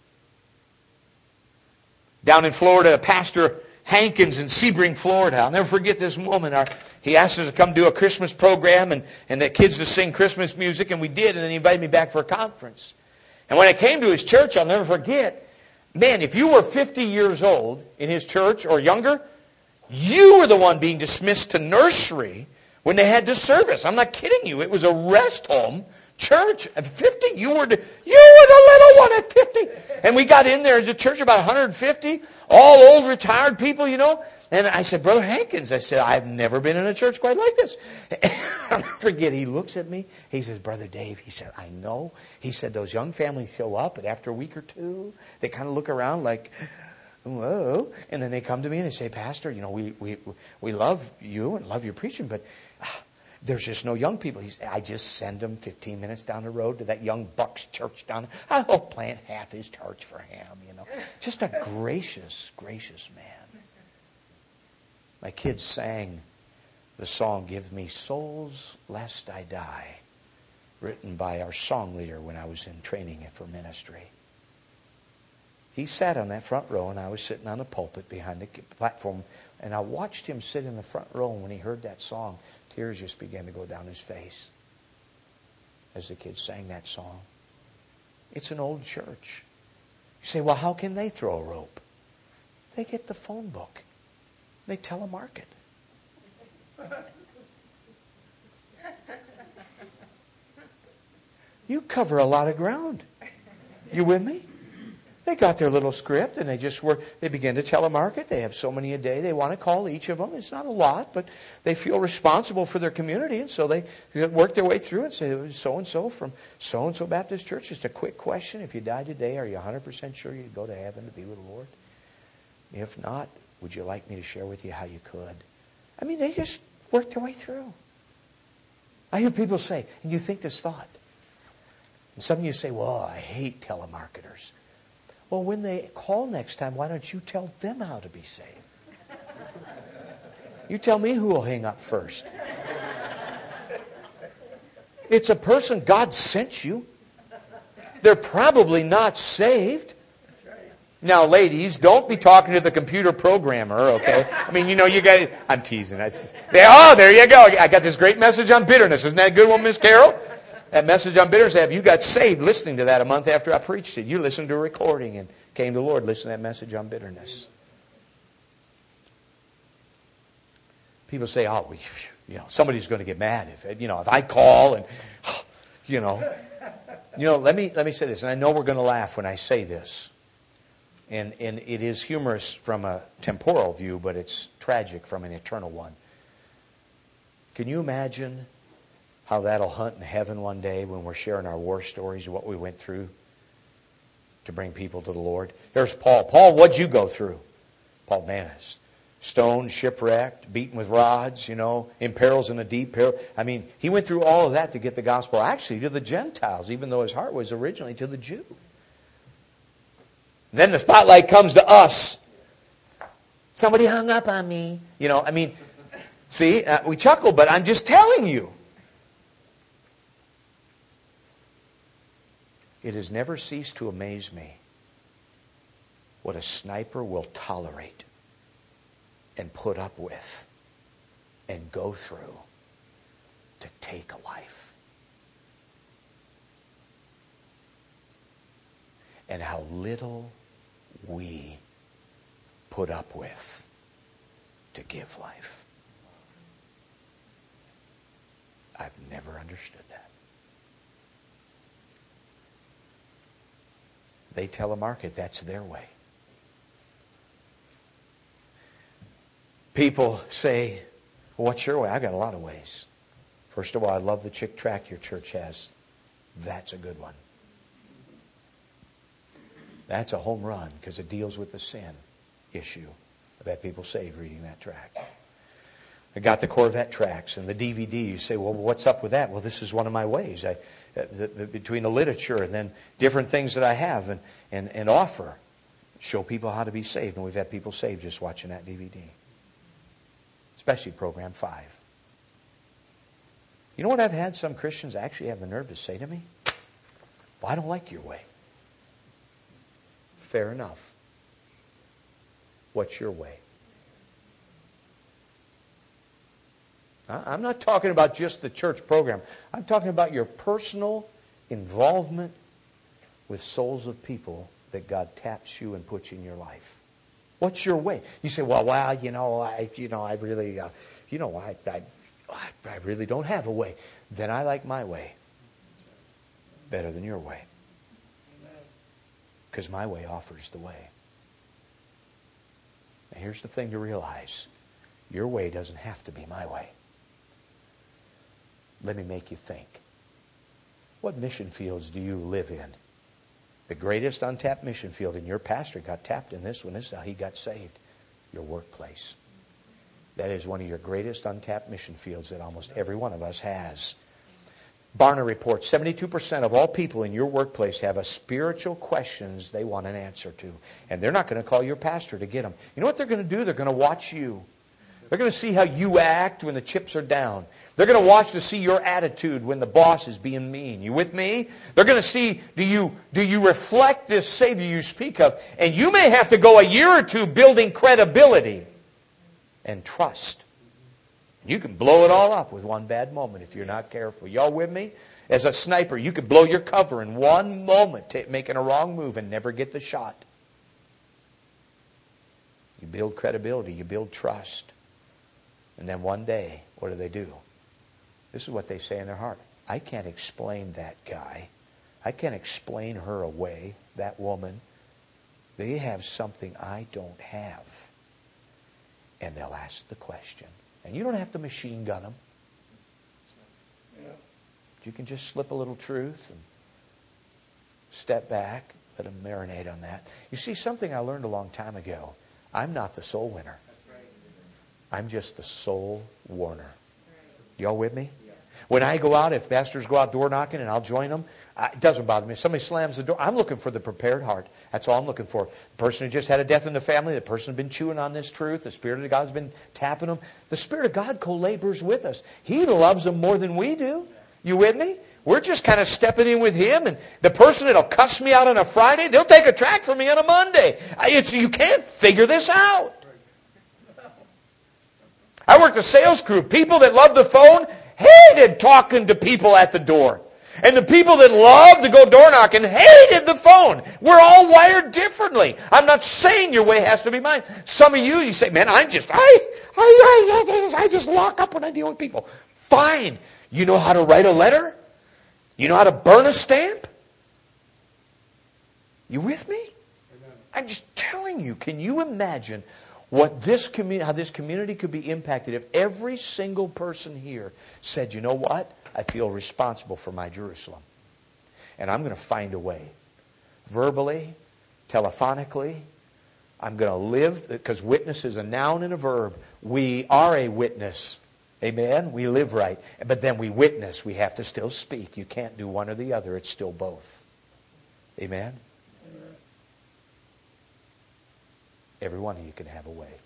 Down in Florida, Pastor Hankins in Sebring, Florida. I'll never forget this woman. He asked us to come do a Christmas program and the kids to sing Christmas music, and we did, and then he invited me back for a conference. And when I came to his church, I'll never forget, man, if you were 50 years old in his church or younger, you were the one being dismissed to nursery when they had this service. I'm not kidding you. It was a rest home church. At 50, you were the little one at 50. And we got in there as a church, about 150, all old retired people, you know. And I said, Brother Hankins, I said, I've never been in a church quite like this. I'll never forget, he looks at me. He says, Brother Dave, he said, I know. He said, those young families show up, and after a week or two, they kind of look around like, whoa. And then they come to me and they say, Pastor, you know, we love you and love your preaching, but there's just no young people. I just send them 15 minutes down the road to that young Bucks church down there. I'll plant half his church for him, you know. Just a gracious, gracious man. My kids sang the song, Give Me Souls Lest I Die, written by our song leader when I was in training for ministry. He sat on that front row, and I was sitting on the pulpit behind the platform, and I watched him sit in the front row, and when he heard that song, tears just began to go down his face as the kids sang that song. It's an old church. You say, well, how can they throw a rope? They get the phone book. They telemarket. You cover a lot of ground. You with me? They got their little script and they begin to telemarket. They have so many a day they want to call each of them. It's not a lot, but they feel responsible for their community, and so they work their way through and say, so-and-so from so-and-so Baptist Church. Just a quick question. If you die today, are you 100% sure you'd go to heaven to be with the Lord? If not, would you like me to share with you how you could? I mean, they just work their way through. I hear people say, and you think this thought. And some of you say, well, I hate telemarketers. Well, when they call next time, why don't you tell them how to be saved? You tell me who will hang up first. It's a person God sent you. They're probably not saved. Now, ladies, don't be talking to the computer programmer, okay? I mean, you know, you guys... I'm teasing. There you go. I got this great message on bitterness. Isn't that a good one, Miss Carol? That message on bitterness, have you got saved listening to that a month after I preached it? You listened to a recording and came to the Lord, listened to that message on bitterness. People say, somebody's going to get mad if I call and, let me say this, and I know we're going to laugh when I say this. And it is humorous from a temporal view, but it's tragic from an eternal one. Can you imagine how that'll hunt in heaven one day when we're sharing our war stories of what we went through to bring people to the Lord? There's Paul. Paul, what'd you go through? Paul, man, stoned, shipwrecked, beaten with rods, in perils in a deep peril. I mean, he went through all of that to get the gospel actually to the Gentiles, even though his heart was originally to the Jew. Then the spotlight comes to us. Somebody hung up on me. See, we chuckle, but I'm just telling you. It has never ceased to amaze me what a sniper will tolerate and put up with and go through to take a life. And how little we put up with to give life. I've never understood that. They telemarket, that's their way. People say, well, what's your way? I got a lot of ways. First of all, I love the chick track your church has. That's a good one. That's a home run because it deals with the sin issue. I've had people saved reading that track. I got the Corvette tracks and the DVD. You say, well, what's up with that? Well, this is one of my ways. Between the literature and then different things that I have and offer, show people how to be saved. And we've had people saved just watching that DVD. Especially program 5. You know what I've had some Christians actually have the nerve to say to me? Well, I don't like your way. Fair enough. What's your way? I'm not talking about just the church program. I'm talking about your personal involvement with souls of people that God taps you and puts in your life. What's your way? You say, well, I really don't have a way. Then I like my way better than your way. Because my way offers the way. Now here's the thing to realize. Your way doesn't have to be my way. Let me make you think. What mission fields do you live in? The greatest untapped mission field, and your pastor got tapped in this one. This is how he got saved. Your workplace. That is one of your greatest untapped mission fields that almost every one of us has. Barna reports 72% of all people in your workplace have a spiritual questions they want an answer to. And they're not going to call your pastor to get them. You know what they're going to do? They're going to watch you. They're going to see how you act when the chips are down. They're going to watch to see your attitude when the boss is being mean. You with me? They're going to see, do you reflect this Savior you speak of? And you may have to go a year or two building credibility and trust. You can blow it all up with one bad moment if you're not careful. Y'all with me? As a sniper, you could blow your cover in one moment, making a wrong move and never get the shot. You build credibility. You build trust. And then one day, what do? This is what they say in their heart. I can't explain that guy. I can't explain her away, that woman. They have something I don't have. And they'll ask the question. And you don't have to machine gun them. Yeah. You can just slip a little truth and step back, let them marinate on that. You see, something I learned a long time ago. I'm not the soul winner. I'm just the soul warner. Y'all with me? When I go out, if pastors go out door knocking and I'll join them, it doesn't bother me. If somebody slams the door, I'm looking for the prepared heart. That's all I'm looking for. The person who just had a death in the family, the person who's been chewing on this truth, the Spirit of God's been tapping them. The Spirit of God co-labors with us. He loves them more than we do. You with me? We're just kind of stepping in with Him. And the person that'll cuss me out on a Friday, they'll take a tract from me on a Monday. You can't figure this out. I worked a sales crew. People that loved the phone hated talking to people at the door. And the people that loved to go door knocking hated the phone. We're all wired differently. I'm not saying your way has to be mine. Some of you say, man, I just lock up when I deal with people. Fine. You know how to write a letter? You know how to burn a stamp? You with me? Amen. I'm just telling you, can you imagine what how this community could be impacted if every single person here said, you know what? I feel responsible for my Jerusalem. And I'm going to find a way. Verbally, telephonically, I'm going to live, because witness is a noun and a verb. We are a witness. Amen? We live right. But then we witness. We have to still speak. You can't do one or the other. It's still both. Amen? Every one of you can have a way.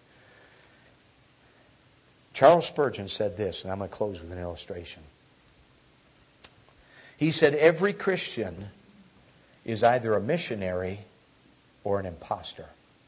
Charles Spurgeon said this, and I'm going to close with an illustration. He said, every Christian is either a missionary or an imposter.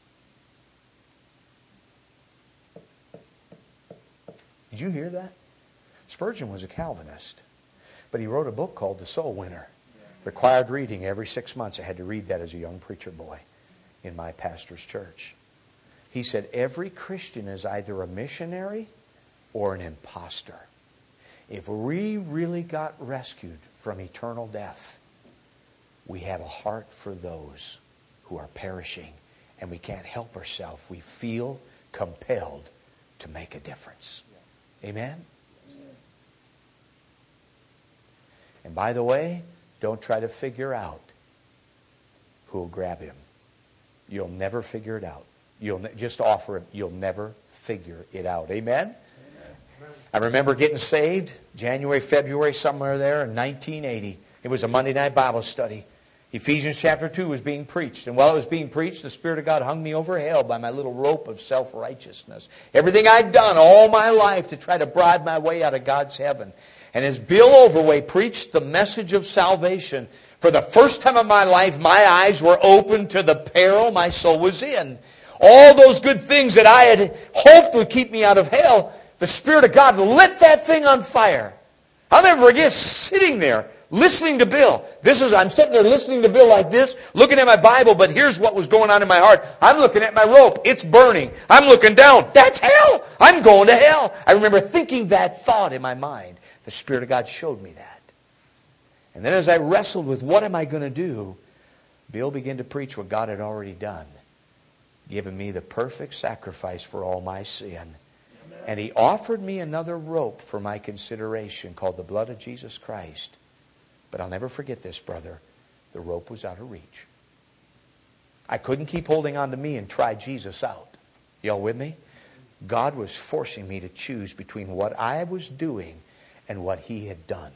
Did you hear that? Spurgeon was a Calvinist, but he wrote a book called The Soul Winner. Required reading every 6 months. I had to read that as a young preacher boy in my pastor's church. He said, every Christian is either a missionary or an imposter. If we really got rescued from eternal death, we have a heart for those who are perishing, and we can't help ourselves. We feel compelled to make a difference. Amen? And by the way, don't try to figure out who will grab him. You'll never figure it out. Just offer him. You'll never figure it out. Amen? I remember getting saved January, February, somewhere there in 1980. It was a Monday night Bible study. Ephesians chapter 2 was being preached. And while it was being preached, the Spirit of God hung me over hell by my little rope of self-righteousness. Everything I'd done all my life to try to bribe my way out of God's heaven. And as Bill Overway preached the message of salvation, for the first time in my life, my eyes were open to the peril my soul was in. All those good things that I had hoped would keep me out of hell, the Spirit of God lit that thing on fire. I'll never forget sitting there, listening to Bill. I'm sitting there listening to Bill like this, looking at my Bible, but here's what was going on in my heart. I'm looking at my rope. It's burning. I'm looking down. That's hell. I'm going to hell. I remember thinking that thought in my mind. The Spirit of God showed me that. And then as I wrestled with what am I going to do, Bill began to preach what God had already done, giving me the perfect sacrifice for all my sin. And He offered me another rope for my consideration called the blood of Jesus Christ. But I'll never forget this, brother. The rope was out of reach. I couldn't keep holding on to me and try Jesus out. Y'all with me? God was forcing me to choose between what I was doing and what He had done.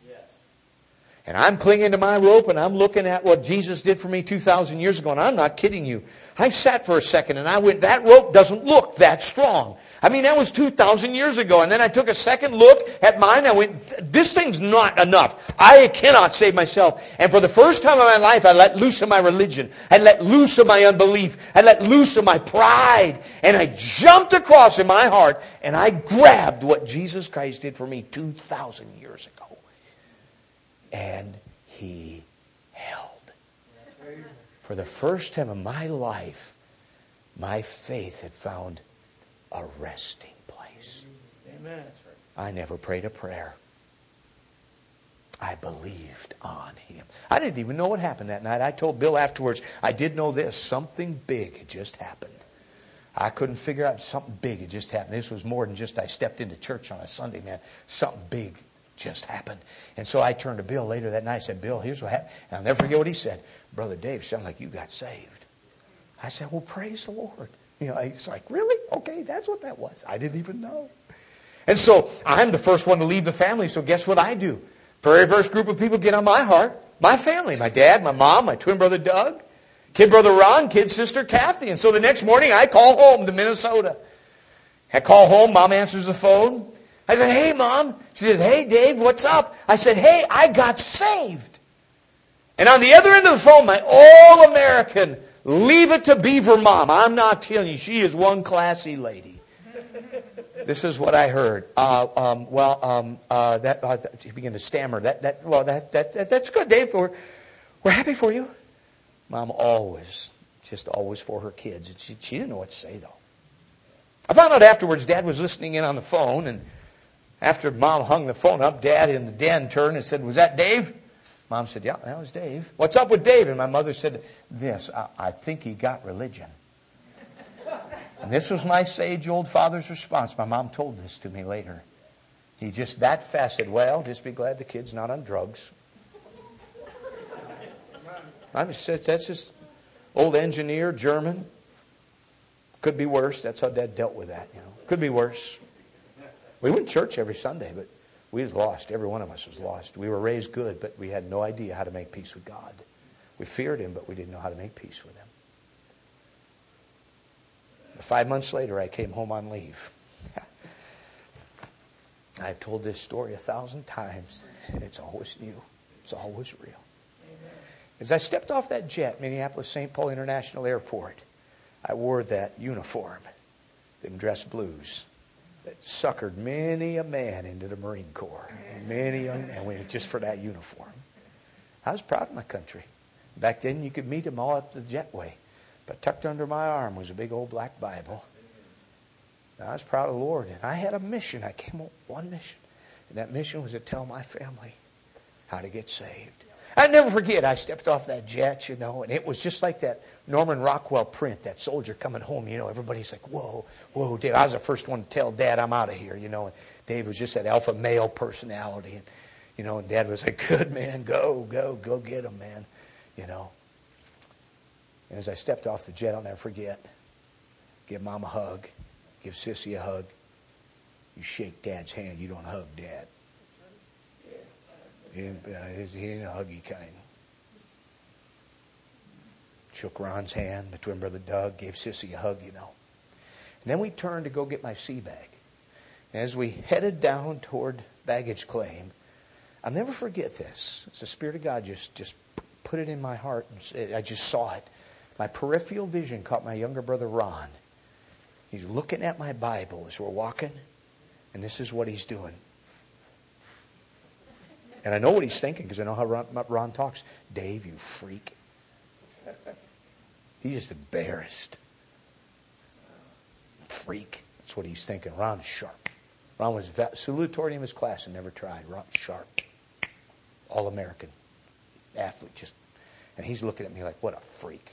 And I'm clinging to my rope and I'm looking at what Jesus did for me 2,000 years ago. And I'm not kidding you. I sat for a second and I went, that rope doesn't look that strong. I mean, that was 2,000 years ago. And then I took a second look at mine. I went, this thing's not enough. I cannot save myself. And for the first time in my life, I let loose of my religion. I let loose of my unbelief. I let loose of my pride. And I jumped across in my heart and I grabbed what Jesus Christ did for me 2,000 years ago. And He held. For the first time in my life, my faith had found a resting place. Amen. I never prayed a prayer. I believed on Him. I didn't even know what happened that night. I told Bill afterwards, I did know this. Something big had just happened. I couldn't figure out something big had just happened. This was more than just I stepped into church on a Sunday, man. Something big just happened. And so I turned to Bill later that night and said, Bill, here's what happened. And I'll never forget what he said. Brother Dave, sounded like you got saved. I said, well, praise the Lord. He's like, really? Okay, that's what that was. I didn't even know. And so I'm the first one to leave the family, so guess what I do? Very first group of people get on my heart, my family, my dad, my mom, my twin brother Doug, kid brother Ron, kid sister Kathy. And so the next morning I call home to Minnesota. I call home, Mom answers the phone. I said, hey, Mom. She says, hey, Dave, what's up? I said, hey, I got saved. And on the other end of the phone, my all-American, leave it to Beaver Mom. I'm not telling you, she is one classy lady. This is what I heard. She began to stammer. That's good, Dave. We're happy for you. Mom always for her kids. And she didn't know what to say, though. I found out afterwards Dad was listening in on the phone, and after Mom hung the phone up, Dad in the den turned and said, was that Dave? Mom said, yeah, that was Dave. What's up with Dave? And my mother said, I think he got religion. And this was my sage old father's response. My mom told this to me later. He just that fast said, well, just be glad the kid's not on drugs. That's just old engineer, German. Could be worse. That's how Dad dealt with that. Could be worse. We went to church every Sunday, but we was lost. Every one of us was lost. We were raised good, but we had no idea how to make peace with God. We feared Him, but we didn't know how to make peace with Him. 5 months later, I came home on leave. I've told this story 1,000 times. It's always new. It's always real. As I stepped off that jet, Minneapolis-St. Paul International Airport, I wore that uniform, them dress blues, that suckered many a man into the Marine Corps. Many young men went just for that uniform. I was proud of my country. Back then, you could meet them all up the jetway. But tucked under my arm was a big old black Bible. And I was proud of the Lord. And I had a mission. I came on one mission. And that mission was to tell my family how to get saved. I'll never forget, I stepped off that jet, and it was just like that Norman Rockwell print, that soldier coming home, everybody's like, whoa, Dave. I was the first one to tell Dad, I'm out of here, and Dave was just that alpha male personality, and Dad was like, good, man, go get him, man, And as I stepped off the jet, I'll never forget, give Mom a hug, give Sissy a hug. You shake Dad's hand, you don't hug Dad. He ain't a huggy kind. Shook Ron's hand, my twin brother Doug, gave Sissy a hug, And then we turned to go get my sea bag. And as we headed down toward baggage claim, I'll never forget this. It's the Spirit of God just put it in my heart. And I just saw it. My peripheral vision caught my younger brother Ron. He's looking at my Bible as we're walking, and this is what he's doing. And I know what he's thinking because I know how Ron talks. Dave, you freak. He's just embarrassed. Freak. That's what he's thinking. Ron's sharp. Ron was salutatorian in his class and never tried. Ron's sharp. All-American athlete. And he's looking at me like, what a freak.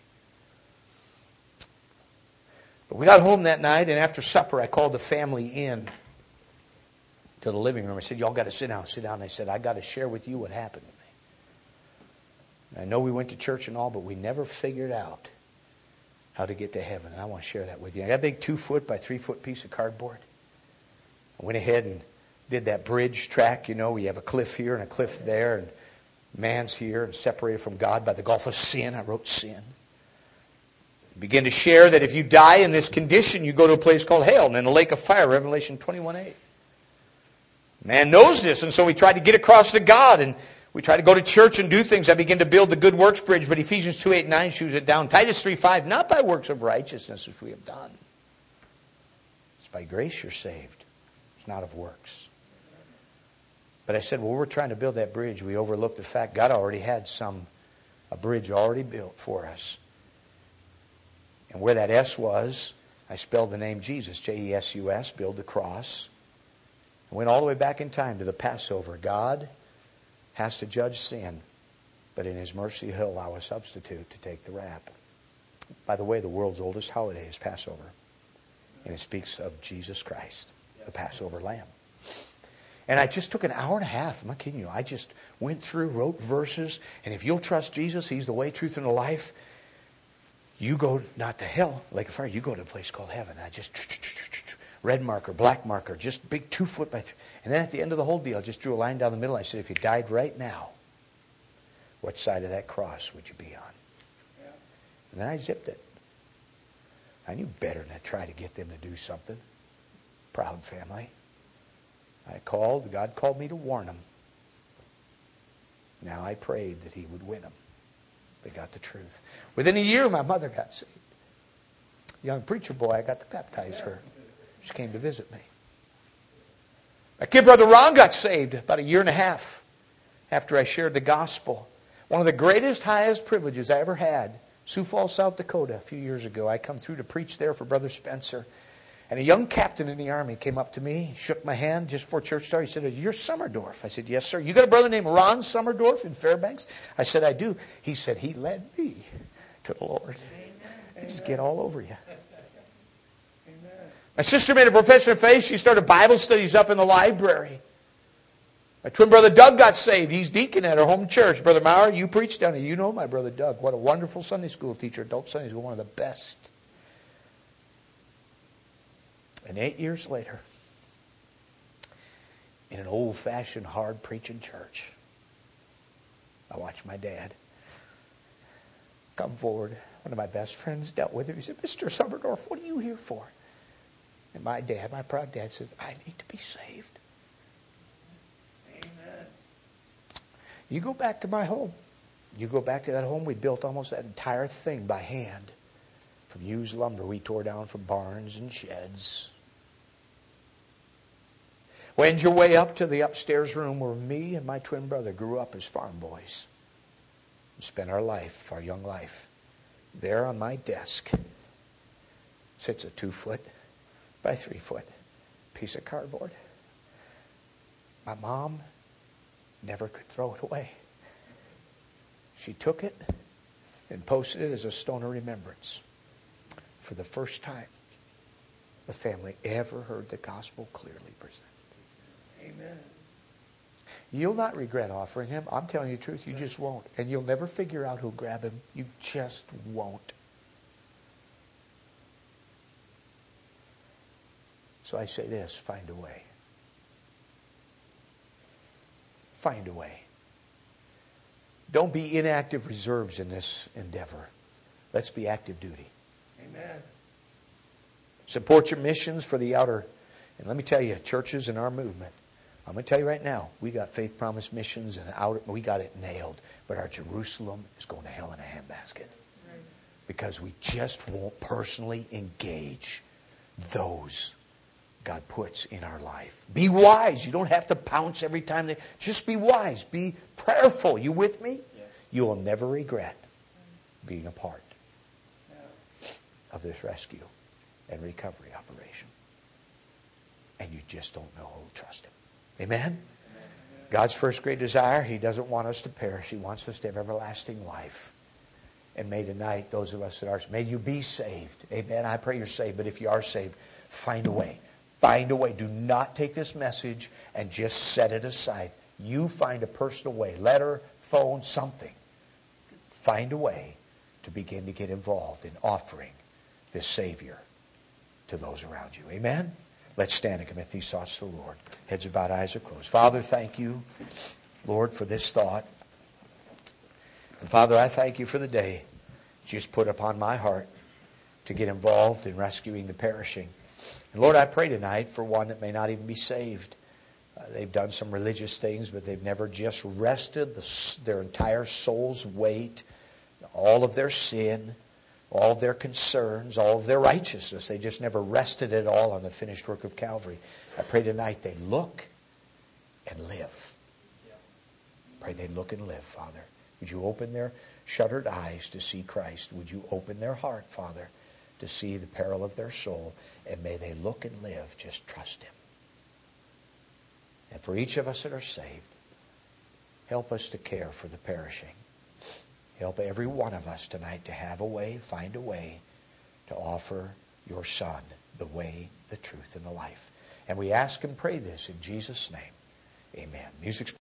But we got home that night, and after supper, I called the family in to the living room. I said, y'all got to sit down. And I said, I got to share with you what happened to me. And I know we went to church and all, but we never figured out how to get to heaven. And I want to share that with you. I got a big 2-foot by 3-foot piece of cardboard. I went ahead and did that bridge track. We have a cliff here and a cliff there, and man's here and separated from God by the gulf of sin. I wrote sin. Begin to share that if you die in this condition, you go to a place called hell and in a lake of fire, Revelation 21:8. Man knows this, and so we tried to get across to God, and we tried to go to church and do things. I began to build the good works bridge, but Ephesians 2:8-9 shoots it down. Titus 3:5, not by works of righteousness which we have done. It's by grace you're saved. It's not of works. But I said, well, we're trying to build that bridge. We overlooked the fact God already had a bridge already built for us. And where that S was, I spelled the name Jesus, J-E-S-U-S, build the cross. I went all the way back in time to the Passover. God has to judge sin, but in His mercy He'll allow a substitute to take the rap. By the way, the world's oldest holiday is Passover. And it speaks of Jesus Christ, the Passover Lamb. And I just took an hour and a half. I'm not kidding you. I just went through, wrote verses. And if you'll trust Jesus, He's the way, truth, and the life. You go not to hell, lake of fire. You go to a place called heaven. I just red marker, black marker, just big 2-foot by 3. And then at the end of the whole deal, I just drew a line down the middle. I said, if you died right now, what side of that cross would you be on? Yeah. And then I zipped it. I knew better than to try to get them to do something. Proud family. God called me to warn them. Now I prayed that He would win them. They got the truth. Within a year, my mother got saved. Young preacher boy, I got to baptize her. She came to visit me. My kid brother Ron got saved about a year and a half after I shared the gospel. One of the greatest, highest privileges I ever had. Sioux Falls, South Dakota, a few years ago. I come through to preach there for Brother Spencer. And a young captain in the Army came up to me, shook my hand just before church started. He said, you're Summerdorf. I said, yes, sir. You got a brother named Ron Summerdorf in Fairbanks? I said, I do. He said, he led me to the Lord. I just get all over you. Amen. My sister made a profession of faith. She started Bible studies up in the library. My twin brother Doug got saved. He's deacon at our home church. Brother Maurer, you preached down here. You know my brother Doug. What a wonderful Sunday school teacher. Adult Sunday school, one of the best. And 8 years later, in an old-fashioned, hard-preaching church, I watched my dad come forward. One of my best friends dealt with it. He said, Mr. Summerdorf, what are you here for? And my dad, my proud dad, says, I need to be saved. Amen. You go back to my home. You go back to that home. We built almost that entire thing by hand. From used lumber we tore down from barns and sheds. Wend your way up to the upstairs room where me and my twin brother grew up as farm boys. We spent our life, our young life. There on my desk sits a 2-foot by 3-foot piece of cardboard. My mom never could throw it away. She took it and posted it as a stone of remembrance. For the first time, the family ever heard the gospel clearly presented. Amen. You'll not regret offering him. I'm telling you the truth, you just won't. And you'll never figure out who'll grab him. You just won't. So I say this, find a way. Find a way. Don't be inactive reserves in this endeavor. Let's be active duty. Amen. Support your missions for the outer. And let me tell you, churches in our movement, I'm going to tell you right now, we got Faith Promise Missions and outer, we got it nailed. But our Jerusalem is going to hell in a handbasket. Because we just won't personally engage those God puts in our life. Be wise. You don't have to pounce every time. Just be wise. Be prayerful. You with me? Yes. You will never regret being a part of this rescue and recovery operation. And you just don't know who will trust him. Amen? Amen. God's first great desire, he doesn't want us to perish. He wants us to have everlasting life. And may tonight, those of us that are, may you be saved. Amen. I pray you're saved. But if you are saved, find a way. Find a way. Do not take this message and just set it aside. You find a personal way. Letter, phone, something. Find a way to begin to get involved in offering this Savior to those around you. Amen? Let's stand and commit these thoughts to the Lord. Heads are bowed, eyes are closed. Father, thank you, Lord, for this thought. And Father, I thank you for the day you just put upon my heart to get involved in rescuing the perishing. And Lord, I pray tonight for one that may not even be saved. They've done some religious things, but they've never just rested their entire soul's weight, all of their sin, all of their concerns, all of their righteousness. They just never rested at all on the finished work of Calvary. I pray tonight they look and live. Pray they look and live, Father. Would you open their shuttered eyes to see Christ? Would you open their heart, Father, to see the peril of their soul? And may they look and live, just trust him. And for each of us that are saved, help us to care for the perishing. Help every one of us tonight to have a way, find a way to offer your Son the way, the truth, and the life. And we ask and pray this in Jesus' name. Amen. Music's